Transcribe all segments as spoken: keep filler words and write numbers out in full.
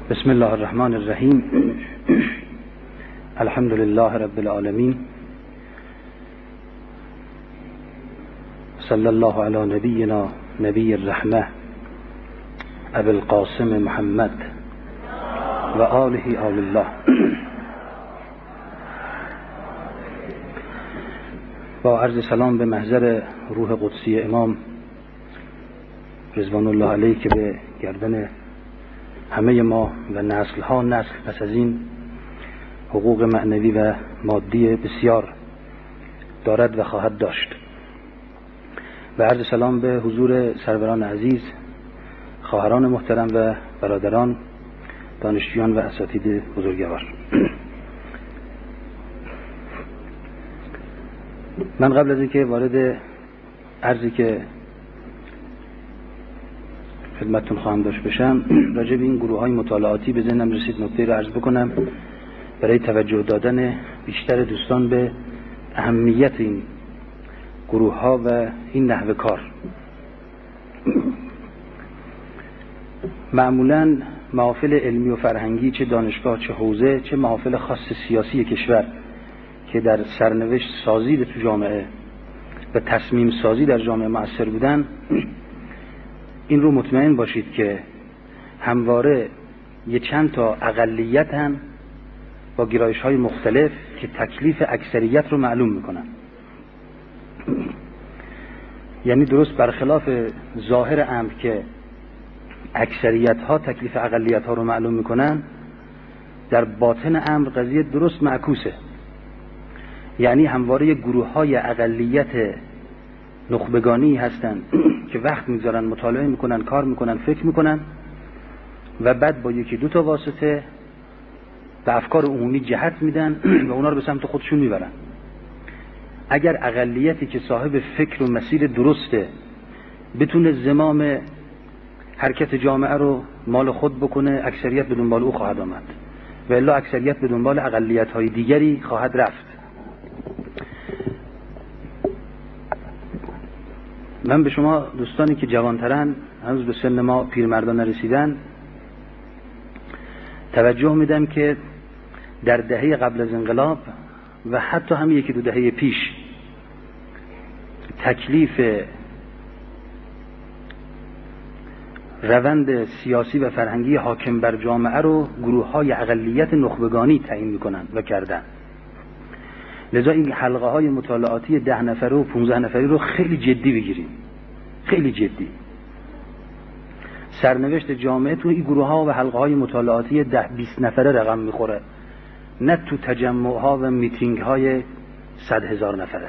بسم الله الرحمن الرحیم. الحمد لله رب العالمین. صلی الله علی نبینا نبی الرحمه ابی القاسم محمد و آله آل الله. با عرض سلام به محضر روح قدسی امام رضوان الله علیه که به گردن همه ما و نسل ها نسل پس از این حقوق معنوی و مادی بسیار دارد و خواهد داشت. و عرض سلام به حضور سروران عزیز، خواهران محترم و برادران، دانشجویان و اساتید بزرگوار. من قبل از اینکه وارد عرضی که خدمتتون خواهم داشت بشم، راجع به این گروه های مطالعاتی به ذهنم رسید نکته رو عرض بکنم برای توجه دادن بیشتر دوستان به اهمیت این گروه ها و این نحو کار. معمولا محافل علمی و فرهنگی، چه دانشگاه چه حوزه، چه محافل خاص سیاسی کشور که در سرنوشت سازی تو جامعه و تصمیم سازی در جامعه مؤثر بودن، این رو مطمئن باشید که همواره یه چند تا اقلیت هم با گرایش های مختلف که تکلیف اکثریت رو معلوم میکنن. یعنی درست برخلاف ظاهر امر که اکثریت ها تکلیف اقلیت ها رو معلوم میکنن، در باطن امر قضیه درست معکوسه. یعنی همواره یه گروه های اقلیت نخبگانی هستن که وقت میذارن، مطالعه میکنن، کار میکنن، فکر میکنن و بعد با یکی دو تا واسطه به افکار عمومی جهت میدن و اونا رو به سمت خودشون میبرن. اگر اقلیتی که صاحب فکر و مسیر درسته بتونه زمام حرکت جامعه رو مال خود بکنه، اکثریت به دنبال او خواهد آمد و الا اکثریت به دنبال اقلیت های دیگری خواهد رفت. من به شما دوستانی که جوانترن، هنوز به سن ما پیرمردان نرسیدن، توجه میدم که در دهه قبل از انقلاب و حتی هم یکی دو دهه پیش تکلیف روند سیاسی و فرهنگی حاکم بر جامعه رو گروه های اقلیت نخبگانی تعیین میکنن و کردن. لذا این حلقه های مطالعاتی ده نفره و پونزده نفری رو خیلی جدی بگیریم، خیلی جدی. سرنوشت جامعه تو این گروه ها و حلقه های مطالعاتی ده بیست نفره رقم میخوره، نه تو تجمع ها و میتینگ های صد هزار نفره.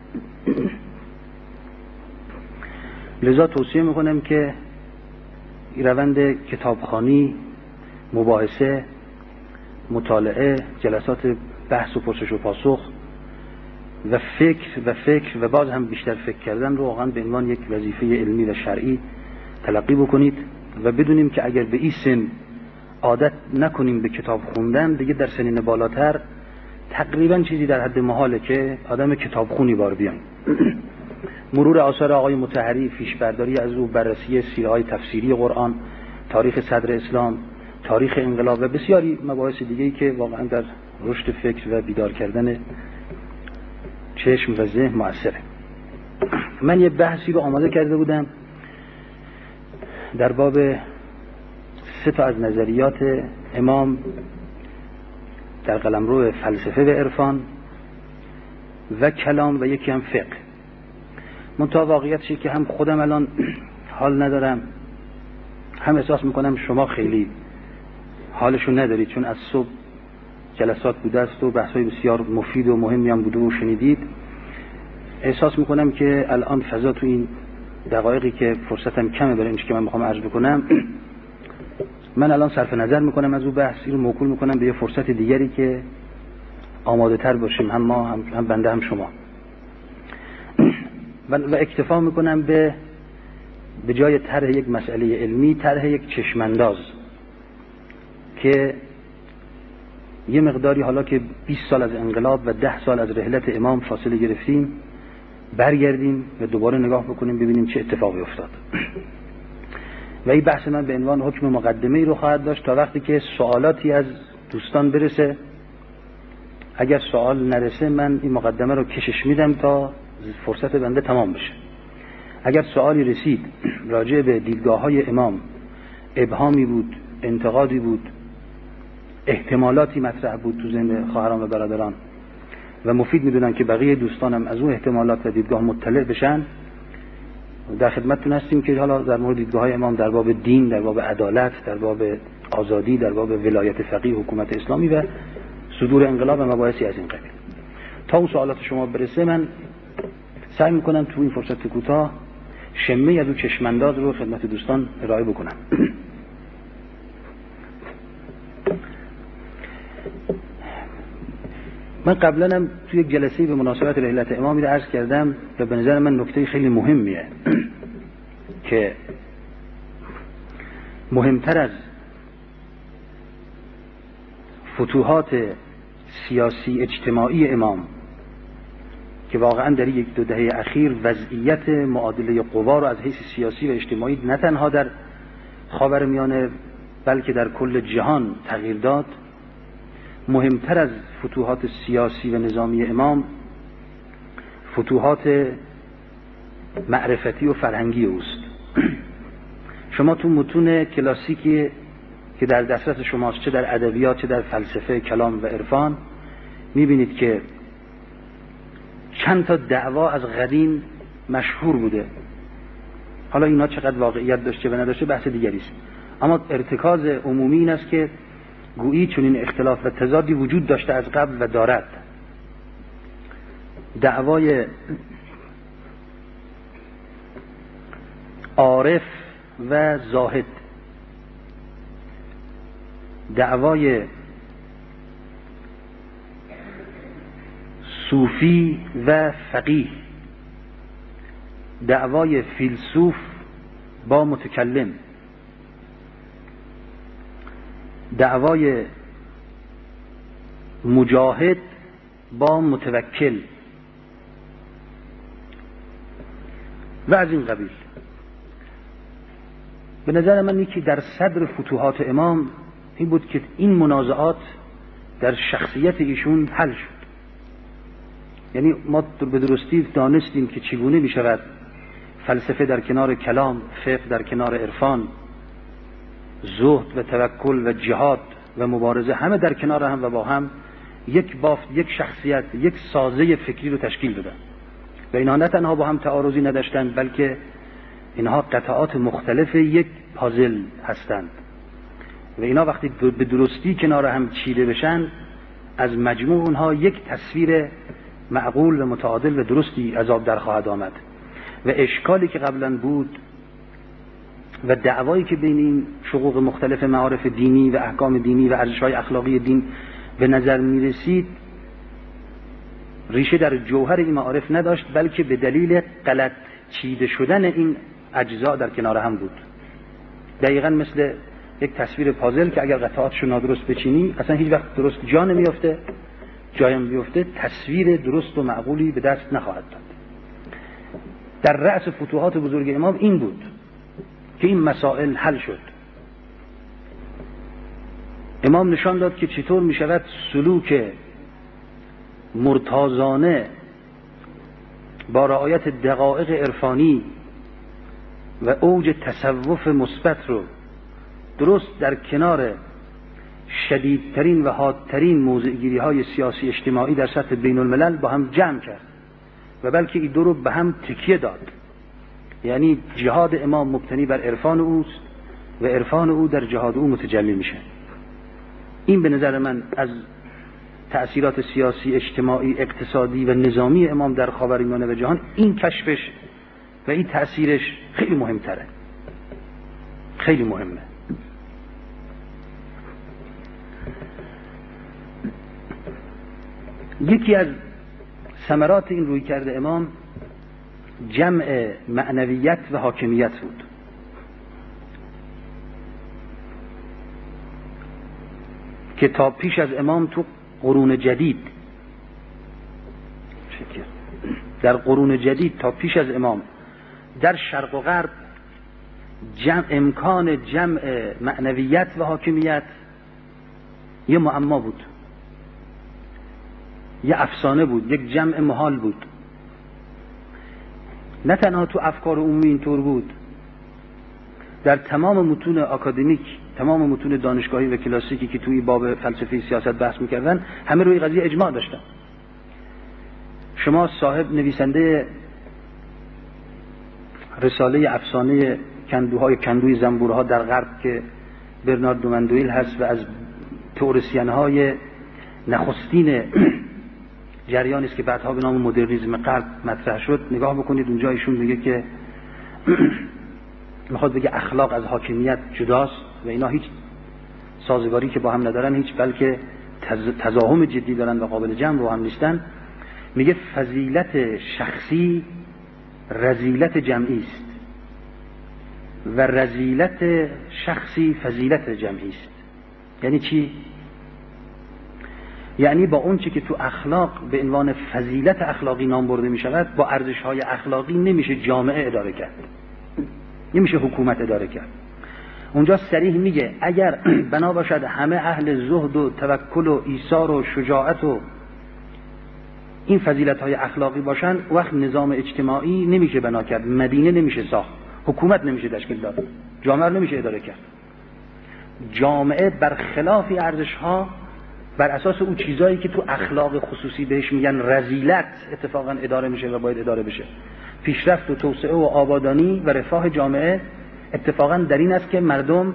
لذا توصیه میکنم که این روند کتابخوانی، مباحثه، مطالعه، جلسات بحث و پرسش و پاسخ و فکر و فکر و باز هم بیشتر فکر کردن رو واقعا به عنوان یک وظیفه علمی و شرعی تلقی بکنید و بدونیم که اگر به این سن عادت نکنیم به کتاب خوندن، دیگه در سنین بالاتر تقریبا چیزی در حد محاله که آدم کتابخونی بار بیایم. مرور آثار آقای مطهری، فیشبرداری از او، بررسی سیره‌های تفسیری قرآن، تاریخ صدر اسلام، تاریخ انقلاب و بسیاری مباحث دیگه‌ای که واقعا در رشد فکر و بیدار کردن چشم و ذهن مؤثره. من یه بحثی رو آماده کرده بودم در باب سه تا از نظریات امام در قلمرو فلسفه و عرفان و کلام و یکی هم فقه. منتها واقعیتشه که هم خودم الان حال ندارم، هم احساس میکنم شما خیلی حالشون ندارید، چون از صبح جلسات بوده است و بحث‌های بسیار مفید و مهمی هم بوده و شنیدید. احساس میکنم که الان فضا تو این دقایقی که فرصتم کمه برای اینکه من میخوام عرض بکنم، من الان صرف نظر میکنم از اون بحثی رو موکول میکنم به یه فرصت دیگری که آماده تر باشیم، هم ما هم, هم بنده هم شما، و اکتفا میکنم به به جای طرح یک مسئله علمی، طرح یک چشمانداز که یه مقداری، حالا که بیست سال از انقلاب و ده سال از رحلت امام فاصله گرفتیم، برگردیم و دوباره نگاه بکنیم ببینیم چه اتفاقی افتاد. و این بحث من به عنوان حکم مقدمه‌ای رو خواهد داشت تا وقتی که سوالاتی از دوستان برسه. اگر سوال نرسه من این مقدمه رو کشش میدم تا فرصت بنده تمام بشه. اگر سوالی رسید راجع به دیدگاه‌های امام، ابهامی بود، انتقادی بود، احتمالاتی مطرح بود تو ذهن خواهران و برادران و مفید میدونن که بقیه دوستانم از اون احتمالات و دیدگاه مطلع بشن، در خدمتتون هستیم که حالا در مورد دیدگاه‌های امام در باب دین، در باب عدالت، در باب آزادی، در باب ولایت فقیه حکومت اسلامی و صدور انقلاب و مباحثی از این قبیل، تا اون سوالات شما برسه من سعی میکنم تو این فرصت کوتاه شمه از اون چشمانداز رو خدمت دوستان ارائه بکنم. من قبلا هم توی یک جلسه به مناسبت رحلت امامی رو عرض کردم و به نظر من نکته خیلی مهمیه که مهمتر از فتوحات سیاسی اجتماعی امام که واقعا در یک دو دهه اخیر وضعیت معادله قوا رو از حیث سیاسی و اجتماعی نه تنها در خاورمیانه بلکه در کل جهان تغییر داد، مهمتر از فتوحات سیاسی و نظامی امام فتوحات معرفتی و فرهنگی اوست. شما تو متون کلاسیکی که در دسترس شماست، چه در ادبیات چه در فلسفه، کلام و عرفان، میبینید که چند تا دعوا از قدیم مشهور بوده. حالا اینا چقدر واقعیت داشته و نداشته بحث دیگری است، اما ارتکاز عمومی این است که گویی چنین اختلاف و تضادی وجود داشته از قبل و دارد. دعوای عارف و زاهد، دعوای صوفی و فقیه، دعوای فیلسوف با متکلم، دعوای مجاهد با متوکل و از این قبیل. به نظر من یکی در صدر فتوحات امام این بود که این منازعات در شخصیت ایشون حل شد. یعنی ما به درستی دانستیم که چگونه می شود فلسفه در کنار کلام، فقه در کنار عرفان، زهد و توکل و جهاد و مبارزه همه در کنار هم و با هم یک بافت، یک شخصیت، یک سازه فکری رو تشکیل دادن و اینها نه تنها با هم تعارضی نداشتند بلکه اینها قطعات مختلف یک پازل هستند و اینا وقتی به درستی کنار هم چیده بشن از مجموع اونها یک تصویر معقول و متعادل و درستی از آب در خواهد آمد و اشکالی که قبلا بود و دعوایی که بین این شقوق مختلف معارف دینی و احکام دینی و ارزش‌های اخلاقی دین به نظر می رسید ریشه در جوهر این معارف نداشت بلکه به دلیل غلط چیده شدن این اجزا در کنار هم بود. دقیقاً مثل یک تصویر پازل که اگر قطعاتشو نادرست بچینی اصلا هیچ وقت درست جا نمیافته، جایم بیفته تصویر درست و معقولی به دست نخواهد داد. در رأس فتوحات بزرگ امام این بود که این مسائل حل شد. امام نشان داد که چطور می شود سلوک مرتازانه با رعایت دقایق عرفانی و اوج تصوف مثبت رو درست در کنار شدیدترین و حادترین موضع‌گیری های سیاسی اجتماعی در سطح بین الملل با هم جمع کرد و بلکه این دو رو به هم تکیه داد. یعنی جهاد امام مبتنی بر عرفان اوست و عرفان او در جهاد او متجلی میشه. این به نظر من از تأثیرات سیاسی، اجتماعی، اقتصادی و نظامی امام در خاورمیانه و جهان این کشفش و این تأثیرش خیلی مهمتره، خیلی مهمه. یکی از ثمرات این رویکرد امام جمع معنویت و حاکمیت بود. که تا پیش از امام تو قرون جدید در قرون جدید تا پیش از امام در شرق و غرب جمع امکان جمع معنویت و حاکمیت یه معما بود، یه افسانه بود، یک جمع محال بود. نه تنها تو افکار عمومی اینطور بود، در تمام متون آکادمیک، تمام متون دانشگاهی و کلاسیکی که توی باب فلسفه سیاست بحث میکردن همه روی قضیه اجماع داشتن. شما صاحب نویسنده رساله افسانه کندوهای کندوی زنبورها در غرب که برنارد دومندویل هست و از تئوریسین‌های نخستین جریانی است که بعدها به نام مدرنیسم غرب مطرح شد، نگاه بکنید اونجا ایشون میگه که میخواد بگه اخلاق از حاکمیت جداست و اینا هیچ سازگاری که با هم ندارن، هیچ بلکه تضاهم جدی دارن و قابل جمع با هم نیستن. میگه فضیلت شخصی رذیلت جمعی است و رذیلت شخصی فضیلت جمعی است. یعنی چی؟ یعنی با اون چی که تو اخلاق به عنوان فضیلت اخلاقی نام برده می شود، با ارزش‌های اخلاقی نمیشه جامعه اداره کرد، نمیشه حکومت اداره کرد. اونجا صریح میگه اگر بنا باشد همه اهل زهد و توکل و ایثار و شجاعت و این فضیلت‌های اخلاقی باشن، وقت نظام اجتماعی نمیشه بنا کرد، مدینه نمیشه ساخت، حکومت نمیشه تشکیل داد، جامعه نمیشه اداره کرد. جامعه برخلاف ارزش‌ها، بر اساس اون چیزایی که تو اخلاق خصوصی بهش میگن رذیلت، اتفاقا اداره میشه و باید اداره بشه. پیشرفت و توسعه و آبادانی و رفاه جامعه اتفاقا در این است که مردم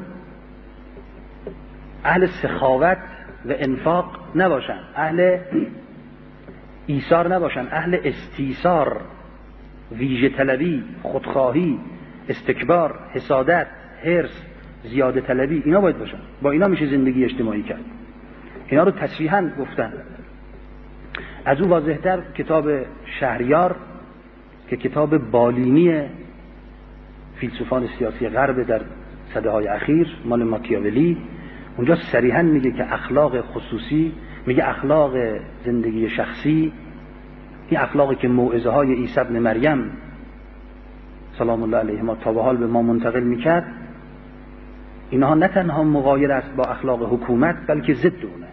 اهل سخاوت و انفاق نباشن، اهل ایثار نباشن، اهل استیثار، ویژه طلبی، خودخواهی، استکبار، حسادت، حرص، زیاده طلبی، اینا باید باشن. با اینا میشه زندگی اجتماعی کرد. اینا رو تصریحاً گفتن. از اون واضح‌تر کتاب شهریار که کتاب بالینی فیلسوفان سیاسی غرب در سده‌های اخیر مال ماکیاولی، اونجا صریحاً میگه که اخلاق خصوصی، میگه اخلاق زندگی شخصی، این اخلاقی که موعظه های عیسی ابن مریم سلام الله علیه ما تا به حال به ما منتقل میکرد، اینها نه تنها مغایر است با اخلاق حکومت بلکه ضد اونه.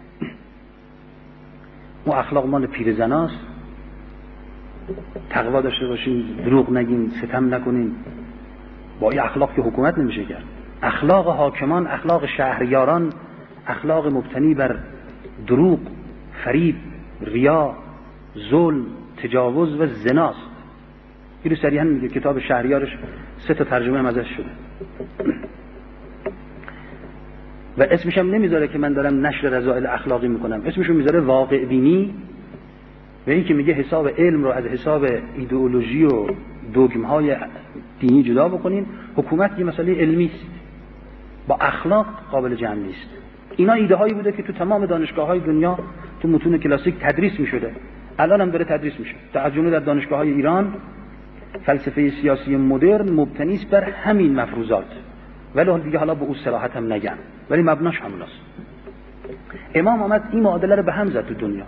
اون اخلاق مال پیرزناست، تقوا داشته باشین، دروغ نگین، ستم نکنین. با این اخلاق که حکومت نمیشه کرد. اخلاق حاکمان، اخلاق شهریاران، اخلاق مبتنی بر دروغ، فریب، ریا، ظلم، تجاوز و زناست. این رو صریحاً میگه کتاب شهریارش، سه تا ترجمه هم ازش شده و اسمش هم نمیذاره که من دارم نشر رذائل اخلاقی میکنم، اسمشو میذاره واقع بینی و این که میگه حساب علم رو از حساب ایدئولوژی و دوگمهای دینی جدا بکنین. حکومت یه مسئله علمی است، با اخلاق قابل جمع نیست. اینا ایده هایی بوده که تو تمام دانشگاه های دنیا تو متون کلاسیک تدریس میشده، الان هم داره تدریس میشه. در جمله در دانشگاه های ایران فلسفه سیاسی مدرن مبتنی است بر همین مفروضات، ولی دیگه حالا به اون صراحت هم نگن، ولی مبناش هموناست. امام آمد این معادله رو به هم زد تو دنیا.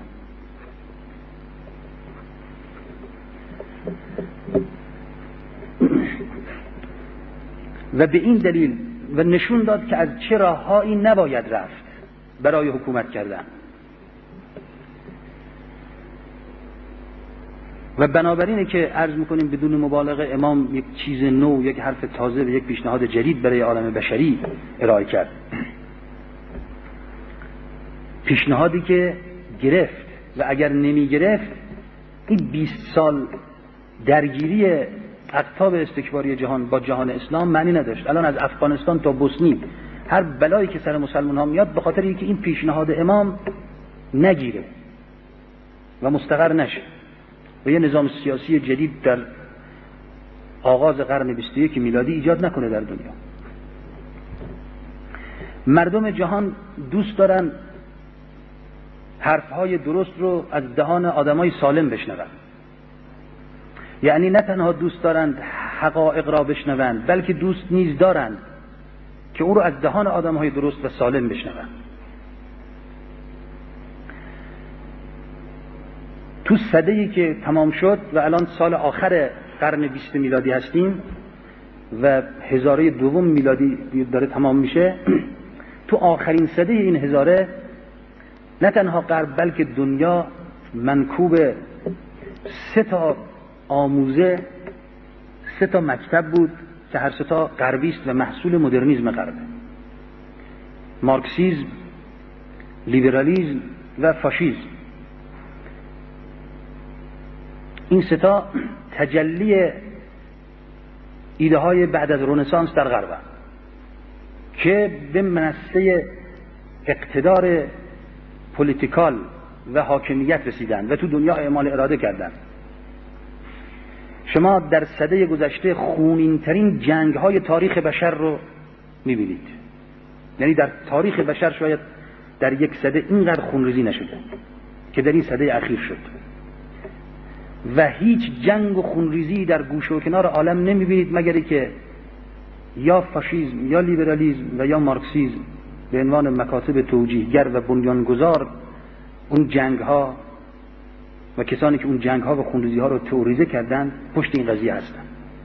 و به این دلیل و نشون داد که از چه راههایی نباید رفت برای حکومت کردن. و بنابراینه که عرض میکنیم بدون مبالغه امام یک چیز نو، یک حرف تازه و یک پیشنهاد جدید برای عالم بشری ارائه کرد. پیشنهادی که گرفت و اگر نمی گرفت این بیست سال درگیری اقطاب استکباری جهان با جهان اسلام معنی نداشت. الان از افغانستان تا بوسنی هر بلایی که سر مسلمان ها میاد به خاطر اینکه این پیشنهاد امام نگیره و مستقر نشه و یه نظام سیاسی جدید در آغاز قرن بیست و یک میلادی ایجاد نکنه در دنیا. مردم جهان دوست دارن حرفهای درست رو از دهان آدمای سالم بشنون. یعنی نه تنها دوست دارند حقایق را بشنوند، بلکه دوست نیز دارند که او رو از دهان آدمهای درست و سالم بشنوند. تو سده‌ای که تمام شد و الان سال آخر قرن بیست میلادی هستیم، و هزاره دوم میلادی داره تمام میشه، تو آخرین سده این هزاره نه تنها غرب بلکه دنیا منکوب سه تا آموزه، سه تا مکتب بود که هر سه تا غربی است و محصول مدرنیسم غربه: مارکسیسم، لیبرالیسم و فاشیسم. این سه تا تجلی ایده های بعد از رنسانس در غرب که به منصه اقتدار پولیتیکال و حاکمیت رسیدن و تو دنیا اعمال اراده کردن. شما در سده گذشته خونین ترین جنگ های تاریخ بشر رو میبینید. یعنی در تاریخ بشر شاید در یک سده اینقدر خونریزی نشده که در این سده اخیر شد و هیچ جنگ و خونریزی در گوشه و کنار عالم نمیبینید مگر که یا فاشیسم یا لیبرالیسم و یا مارکسیسم به عنوان مکاتب توجیهگر و بنیانگذار اون جنگ ها و کسانی که اون جنگ ها و خونریزی ها رو تئوریزه کردن پشت این قضیه هستن.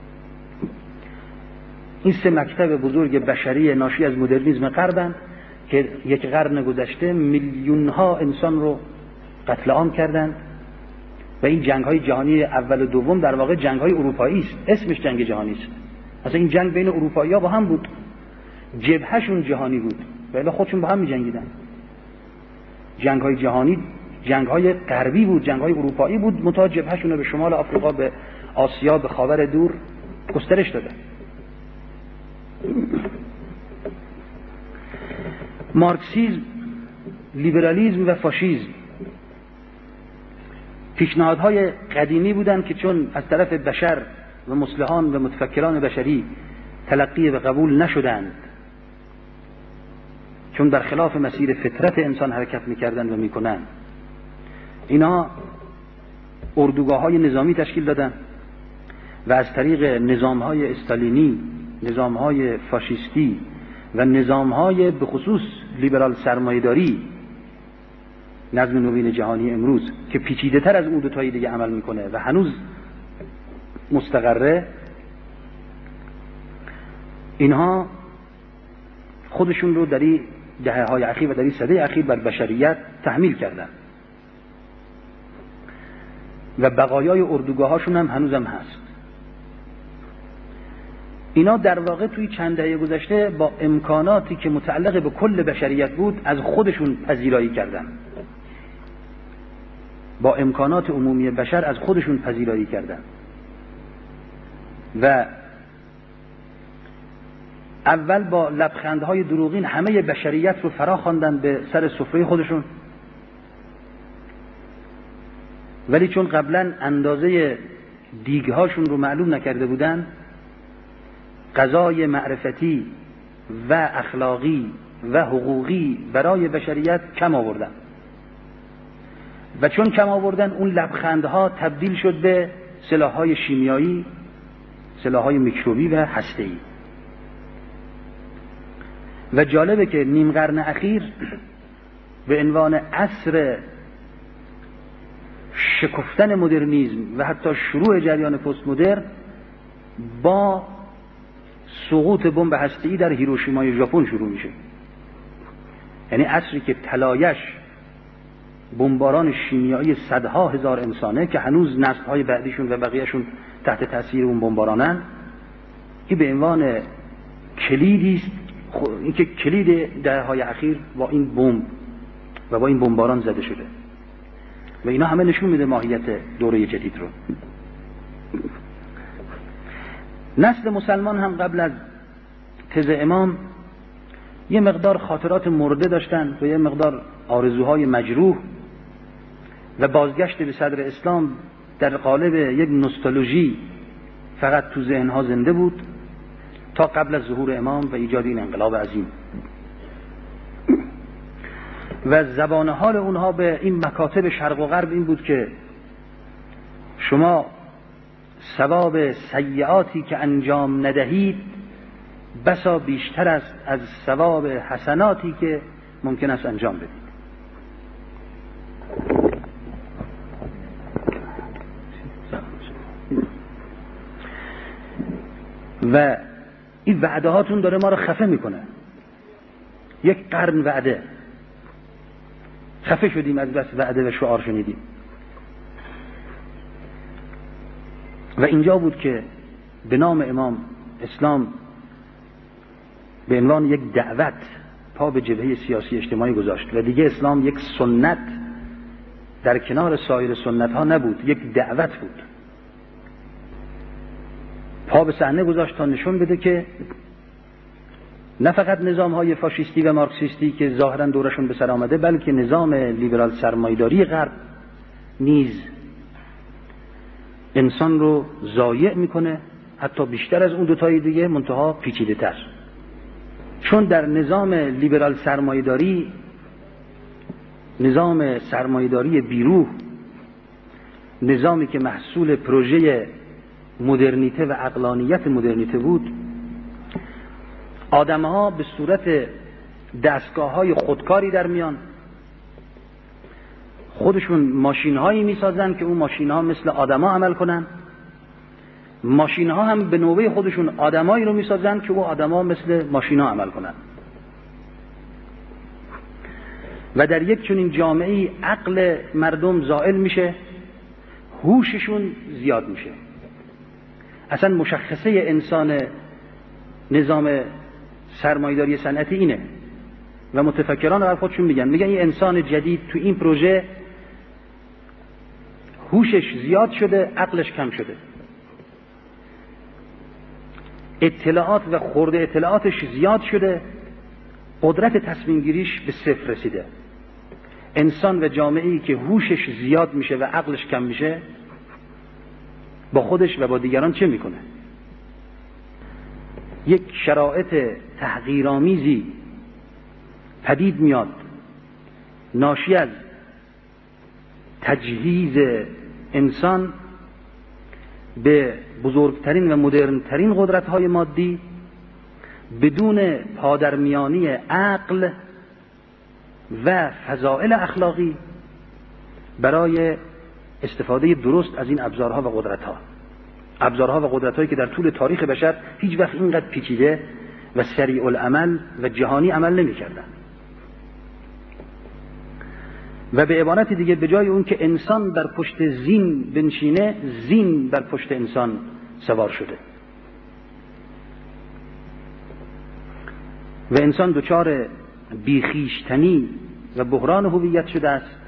این سه مکتب بزرگ بشری ناشی از مدرنیسم غربن که یک قرن گذشته میلیون ها انسان رو قتل عام کردند و این جنگ های جهانی اول و دوم در واقع جنگ های اروپایی است. اسمش جنگ جهانی است. اصلا این جنگ بین اروپایی ها با هم بود، جبهشون جهانی بود ولی خودشون با هم می جنگیدن. جنگ های جهانی جنگ های غربی بود، جنگ های اروپایی بود، منتها جبهشون رو به شمال آفریقا، به آسیا، به خاور دور گسترش دادن. مارکسیسم، لیبرالیسم و فاشیسم پیشنهادهای قدیمی بودند که چون از طرف بشر و مصلحان و متفکران بشری تلقی و قبول نشدند، چون در خلاف مسیر فطرت انسان حرکت میکردند و میکنند، اینا اردوگاه‌های نظامی تشکیل دادند و از طریق نظام‌های استالینی، نظام‌های فاشیستی و نظام‌های به خصوص لیبرال سرمایه‌داری، نظم نوین جهانی امروز که پیچیده تر از اون دو تایی دیگه عمل میکنه و هنوز مستقره، اینها خودشون رو در این دهه‌های اخیر و در این سده اخیر بر بشریت تحمیل کردن و بقایای اردوگاهاشون هم هنوزم هست. اینا در واقع توی چند دهه گذشته با امکاناتی که متعلق به کل بشریت بود از خودشون پذیرایی کردن، با امکانات عمومی بشر از خودشون پذیرایی کردن و اول با لبخندهای دروغین همه بشریت رو فرا خواندن به سر سفره خودشون، ولی چون قبلا اندازه دیگهاشون رو معلوم نکرده بودن، غذای معرفتی و اخلاقی و حقوقی برای بشریت کم آوردن و چون کم آوردن اون لبخندها تبدیل شد به سلاح‌های شیمیایی، سلاح‌های میکروبی و هسته‌ای. و جالبه که نیم قرن اخیر به عنوان عصر شکفتن مدرنیسم و حتی شروع جریان پست مدرن با سقوط بمب هسته‌ای در هیروشیمای ژاپن شروع میشه. یعنی عصری که طلایش بمباران شیمیایی صدها هزار انسانه که هنوز نسل‌های بعدیشون و بقیه‌شون تحت تاثیر اون بمبارانن، این به عنوان کلیدی است، این که کلید دهه‌های اخیر با این بمب و با این بمباران زده شده و اینا همه نشون میده ماهیت دوره جدید رو. نسل مسلمان هم قبل از تز امام یه مقدار خاطرات مرده داشتن و یه مقدار آرزوهای مجروح و بازگشت به صدر اسلام در قالب یک نوستالژی فقط تو ذهنها زنده بود تا قبل از ظهور امام و ایجاد این انقلاب عظیم. و زبان حال اونها به این مکاتب شرق و غرب این بود که شما ثواب سیئاتی که انجام ندهید بسا بیشتر است از ثواب حسناتی که ممکن است انجام بدید. و این وعده هاتون داره ما رو خفه میکنه. یک قرن وعده، خفه شدیم از بس وعده و شعار شنیدیم. و اینجا بود که به نام امام اسلام به عنوان یک دعوت پا به جبهه سیاسی اجتماعی گذاشت و دیگه اسلام یک سنت در کنار سایر سنت ها نبود، یک دعوت بود. پا به صحنه گذاشت تا نشون بده که نه فقط نظام های فاشیستی و مارکسیستی که ظاهرا دورشون به سر آمده، بلکه نظام لیبرال سرمایه‌داری غرب نیز انسان رو ضایع میکنه، حتی بیشتر از اون دوتای دیگه، منتها پیچیده تر. چون در نظام لیبرال سرمایه‌داری، نظام سرمایه‌داری بیروح، نظامی که محصول پروژه مدرنیته و عقلانیت مدرنیته بود، آدم‌ها به صورت دستگاه‌های خودکاری در میان، خودشون ماشین‌هایی می‌سازن که اون ماشین‌ها مثل آدم‌ها عمل کنن، ماشین‌ها هم به نوبه خودشون آدمایی رو می‌سازن که اون آدم‌ها مثل ماشین‌ها عمل کنن. و در یک چنین جامعه‌ای عقل مردم زائل میشه، هوششون زیاد میشه. اصلا مشخصه انسان نظام سرمایه‌داری صنعتی اینه و متفکران رو خودشون میگن میگن این انسان جدید تو این پروژه هوشش زیاد شده، عقلش کم شده، اطلاعات و خورده اطلاعاتش زیاد شده، قدرت تصمیم گیریش به صفر رسیده. انسان و جامعه‌ای که هوشش زیاد میشه و عقلش کم میشه با خودش و با دیگران چه میکنه؟ یک شرایط تحقیرآمیزی پدید میاد ناشی از تجهیز انسان به بزرگترین و مدرنترین قدرت‌های مادی بدون پادرمیانی عقل و فضائل اخلاقی برای استفاده درست از این ابزارها و قدرت‌ها. ابزارها و قدرت‌هایی که در طول تاریخ بشر هیچ وقت اینقدر پیچیده و سریع العمل و جهانی عمل نمی‌کردن. و به عبارت دیگه به جای اون که انسان در پشت زین بنشینه، زین بر پشت انسان سوار شده و انسان دچار بیخیشتنی و بحران هویت شده است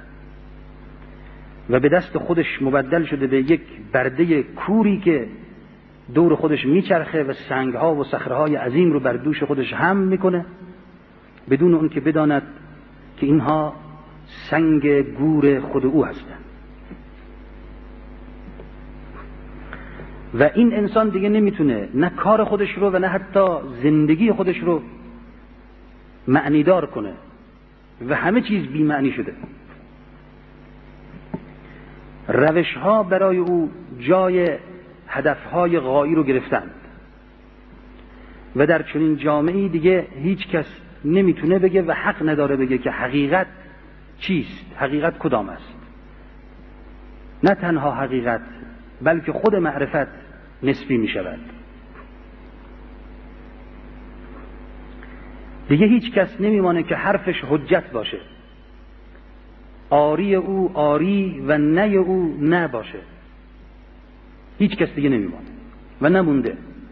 و به دست خودش مبدل شده به یک برده کوری که دور خودش میچرخه و سنگها و صخره‌های عظیم رو بر دوش خودش حمل میکنه بدون اون که بداند که اینها سنگ گور خود او هستند. و این انسان دیگه نمیتونه نه کار خودش رو و نه حتی زندگی خودش رو معنیدار کنه و همه چیز بی معنی شده. روش ها برای او جای هدف های غایی رو گرفتند و در چنین جامعه‌ای دیگه هیچ کس نمیتونه بگه و حق نداره بگه که حقیقت چیست، حقیقت کدام است. نه تنها حقیقت بلکه خود معرفت نسبی می شود. دیگه هیچ کس نمیمانه که حرفش حجت باشه، آری او آری و نه او نه باشه. هیچ کس دیگه نمیمانه و نمونده.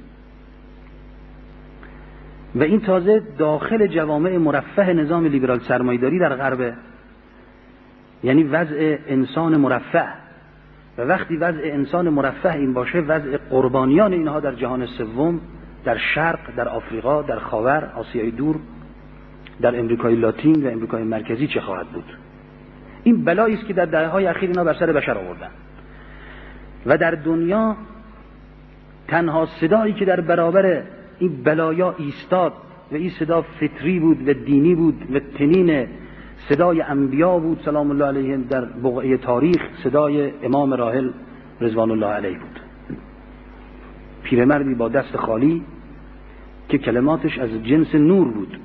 و این تازه داخل جوامع مرفه نظام لیبرال سرمایه‌داری در غرب، یعنی وضع انسان مرفه. و وقتی وضع انسان مرفه این باشه، وضع قربانیان اینها در جهان سوم، در شرق، در آفریقا، در خاور، آسیای دور، در امریکای لاتین و امریکای مرکزی چه خواهد بود؟ این بلایی است که در دهه‌های اخیر اینا بر سر بشر آوردن. و در دنیا تنها صدایی که در برابر این بلایا ایستاد و این صدا فطری بود و دینی بود و تنین صدای انبیا بود سلام الله علیهم در بقعه تاریخ، صدای امام راحل رضوان الله علیه بود. پیرمردی با دست خالی که کلماتش از جنس نور بود.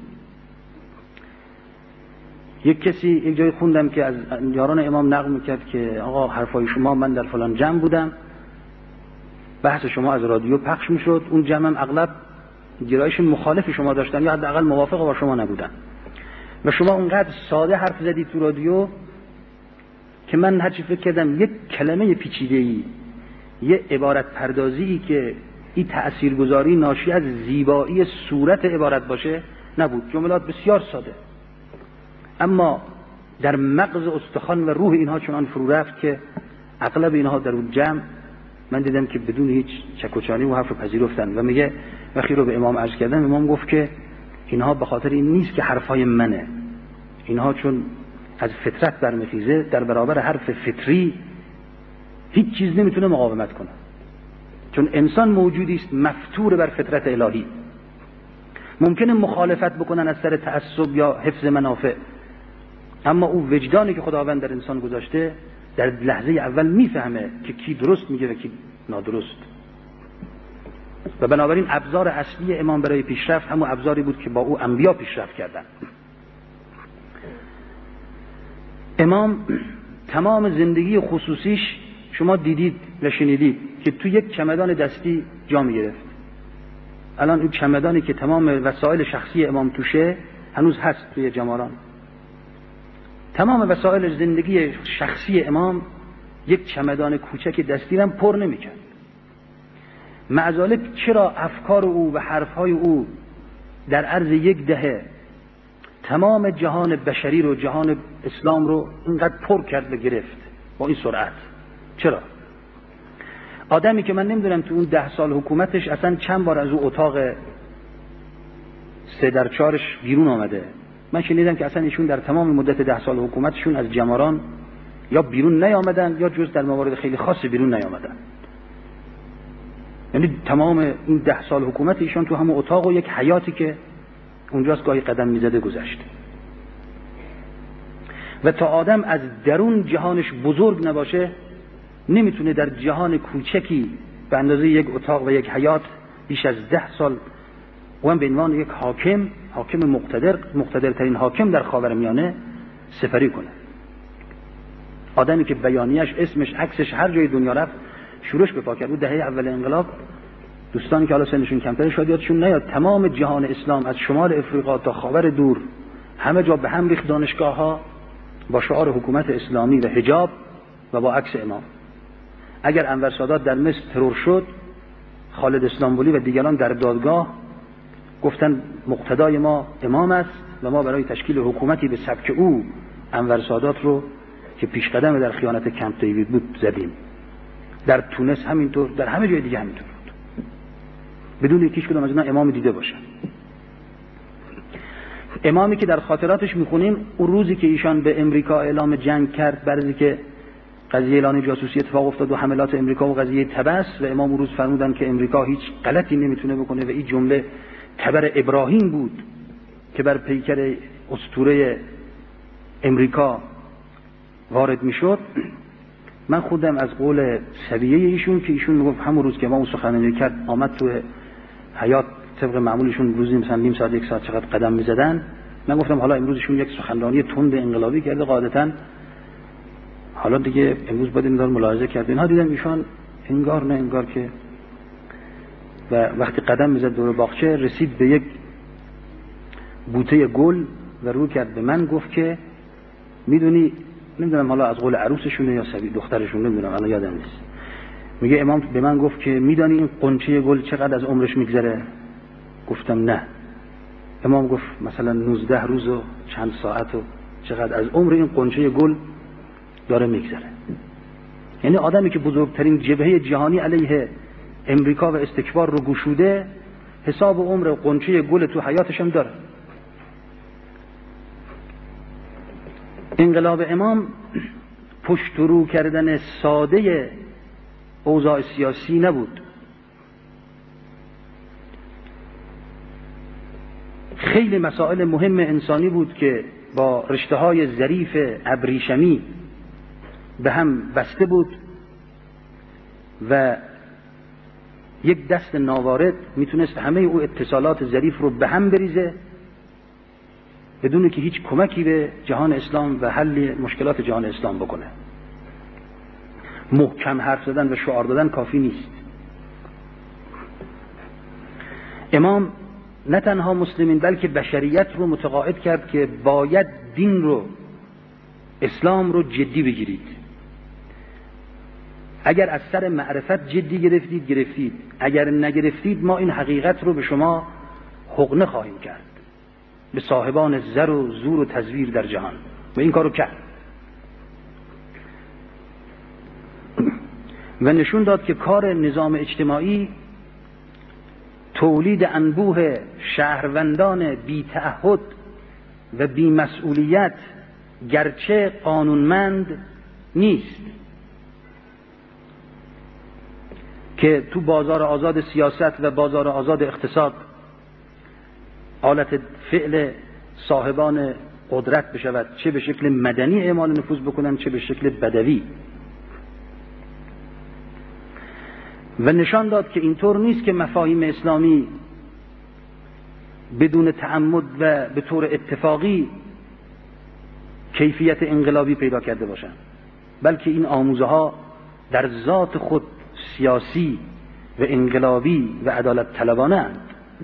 یک کسی یک جای خوندم که از یاران امام نقل میکرد که آقا حرفای شما، من در فلان جمع بودم، بحث شما از رادیو پخش میشد، اون جمع هم اغلب گرایش مخالف شما داشتن یا حداقل موافق با شما نبودن و شما اونقدر ساده حرف زدید تو رادیو که من هرچی فکر کردم یک کلمه پیچیده‌ای، یه عبارت پردازی که این تأثیرگذاری ناشی از زیبایی صورت عبارت باشه نبود. جملات بسیار ساده، اما در مغز استخوان و روح اینها چنان فرو رفت که اغلب اینها در اون جمع من دیدم که بدون هیچ چکوچانی و حرف رو پذیرفتن. و میگه وقتی رو به امام عرض کردم، امام گفت که اینها به خاطر این نیست که حرفای منه، اینها چون از فطرت برمیخیزه، در برابر حرف فطری هیچ چیز نمیتونه مقاومت کنه، چون انسان موجودی است مفتور بر فطرت الهی. ممکنه مخالفت بکنن از سر تعصب یا حفظ منافع، اما او وجدانی که خداوند در انسان گذاشته در لحظه اول میفهمه که کی درست میگه و کی نادرست. و بنابراین ابزار اصلی امام برای پیشرفت همون ابزاری بود که با او انبیا پیشرفت کردن. امام تمام زندگی خصوصیش شما دیدید و شنیدید که تو یک چمدان دستی جا میگرفت. الان اون چمدانی که تمام وسایل شخصی امام توشه هنوز هست توی جماران. تمام وسایل زندگی شخصی امام یک چمدان کوچک دستی هم پر نمی‌کرد. معذالک چرا افکار او و حرفهای او در عرض یک دهه تمام جهان بشری رو، جهان اسلام رو اینقدر پر کرد و گرفت با این سرعت؟ چرا؟ آدمی که من نمیدونم تو اون ده سال حکومتش اصلا چند بار از اون اتاق سه در چارش بیرون آمده. من شنیدم که اصلا ایشون در تمام مدت ده سال حکومتشون از جماران یا بیرون نیامدن یا جز در موارد خیلی خاص بیرون نیامدن. یعنی تمام این ده سال حکومت ایشون تو همون اتاق و یک حیاتی که اونجاست گاهی قدم میزده گذشته. و تا آدم از درون جهانش بزرگ نباشه نمیتونه در جهان کوچکی به اندازه یک اتاق و یک حیات بیش از ده سال و هم به عنوان یک حاکم، حاکم مقتدر، مقتدرترین حاکم در خاورمیانه سپری کنه. آدمی که بیانیش، اسمش، عکسش هر جای دنیا رفت شورش به پا کرد. دهه اول انقلاب دوستانی که حالا سنشون کمتر شاید یادشون نیاد، تمام جهان اسلام از شمال افریقا تا خاور دور همه جا به هم ریخت دانشگاه‌ها با شعار حکومت اسلامی و حجاب و با عکس امام. اگر انور سادات در مصر ترور شد، خالد اسلامبولی و دیگران در دادگاه گفتن مقتدای ما امام است و ما برای تشکیل حکومتی به سبک او انور سادات رو که پیش قدم در خیانت کمپ دیوید بود زدیم. در تونس همینطور، در همه جای دیگه همینطور بود، بدون هیچ کدوم از اینا امام دیده باشه. امامی که در خاطراتش میخونیم اون روزی که ایشان به امریکا اعلام جنگ کرد، برای که قضیه اعلان جاسوسی اتفاق افتاد و حملات امریکا و قضیه تبس، و امام اون روز فرمودن که امریکا هیچ غلطی نمیتونه بکنه و این جمله تبر ابراهیم بود که بر پیکر اسطوره امریکا وارد میشد. من خودم از قول سویه ایشون که ایشون میگفت همون روز که امام سخنرانی کرد آمد تو حیات طبق معمولشون روزی مثلا نیم ساعت یک ساعت چقدر قدم میزدن، من گفتم حالا امروزشون یک سخنرانی تند انقلابی کرده قاعدتاً، حالا دیگه امروز باید این دار ملاحظه کرد. اینها دیدم ایشان انگار نه انگار که، و وقتی قدم میزد دور باغچه رسید به یک بوته گل و رو کرد به من گفت که میدونی، نمیدونم حالا از قول عروسشونه یا سبی دخترشون نمیدونم الان یادم نیست، میگه امام به من گفت که میدانی این قنچه گل چقدر از عمرش میگذره؟ گفتم نه. امام گفت مثلا نوزده روز و چند ساعت و چقدر از عمر این قنچه گل داره میگذره. یعنی آدمی که بزرگترین جبهه جهانی علیه امریکا و استکبار رو گشوده حساب عمر قنچه گل تو حیاتش هم داره. انقلاب امام پشت رو کردن ساده اوضاع سیاسی نبود، خیلی مسائل مهم انسانی بود که با رشته‌های ظریف ابریشمی به هم بسته بود و یک دست ناوارد میتونست همه او اتصالات ظریف رو به هم بریزه بدون که هیچ کمکی به جهان اسلام و حل مشکلات جهان اسلام بکنه. محکم حرف زدن و شعار دادن کافی نیست. امام نه تنها مسلمین بلکه بشریت رو متقاعد کرد که باید دین رو، اسلام رو جدی بگیرید. اگر از سر معرفت جدی گرفتید گرفتید، اگر نگرفتید ما این حقیقت رو به شما حقنه خواهیم کرد، به صاحبان زر و زور و تزویر در جهان. و این کارو کرد و نشون داد که کار نظام اجتماعی تولید انبوه شهروندان بی تعهد و بی مسئولیت گرچه قانونمند نیست که تو بازار آزاد سیاست و بازار آزاد اقتصاد آلت فعل صاحبان قدرت بشود، چه به شکل مدنی اعمال نفوذ بکنن چه به شکل بدوی. و نشان داد که اینطور نیست که مفاهیم اسلامی بدون تعمد و به طور اتفاقی کیفیت انقلابی پیدا کرده باشند، بلکه این آموزه ها در ذات خود سیاسی و انقلابی و عدالت طلبانه اند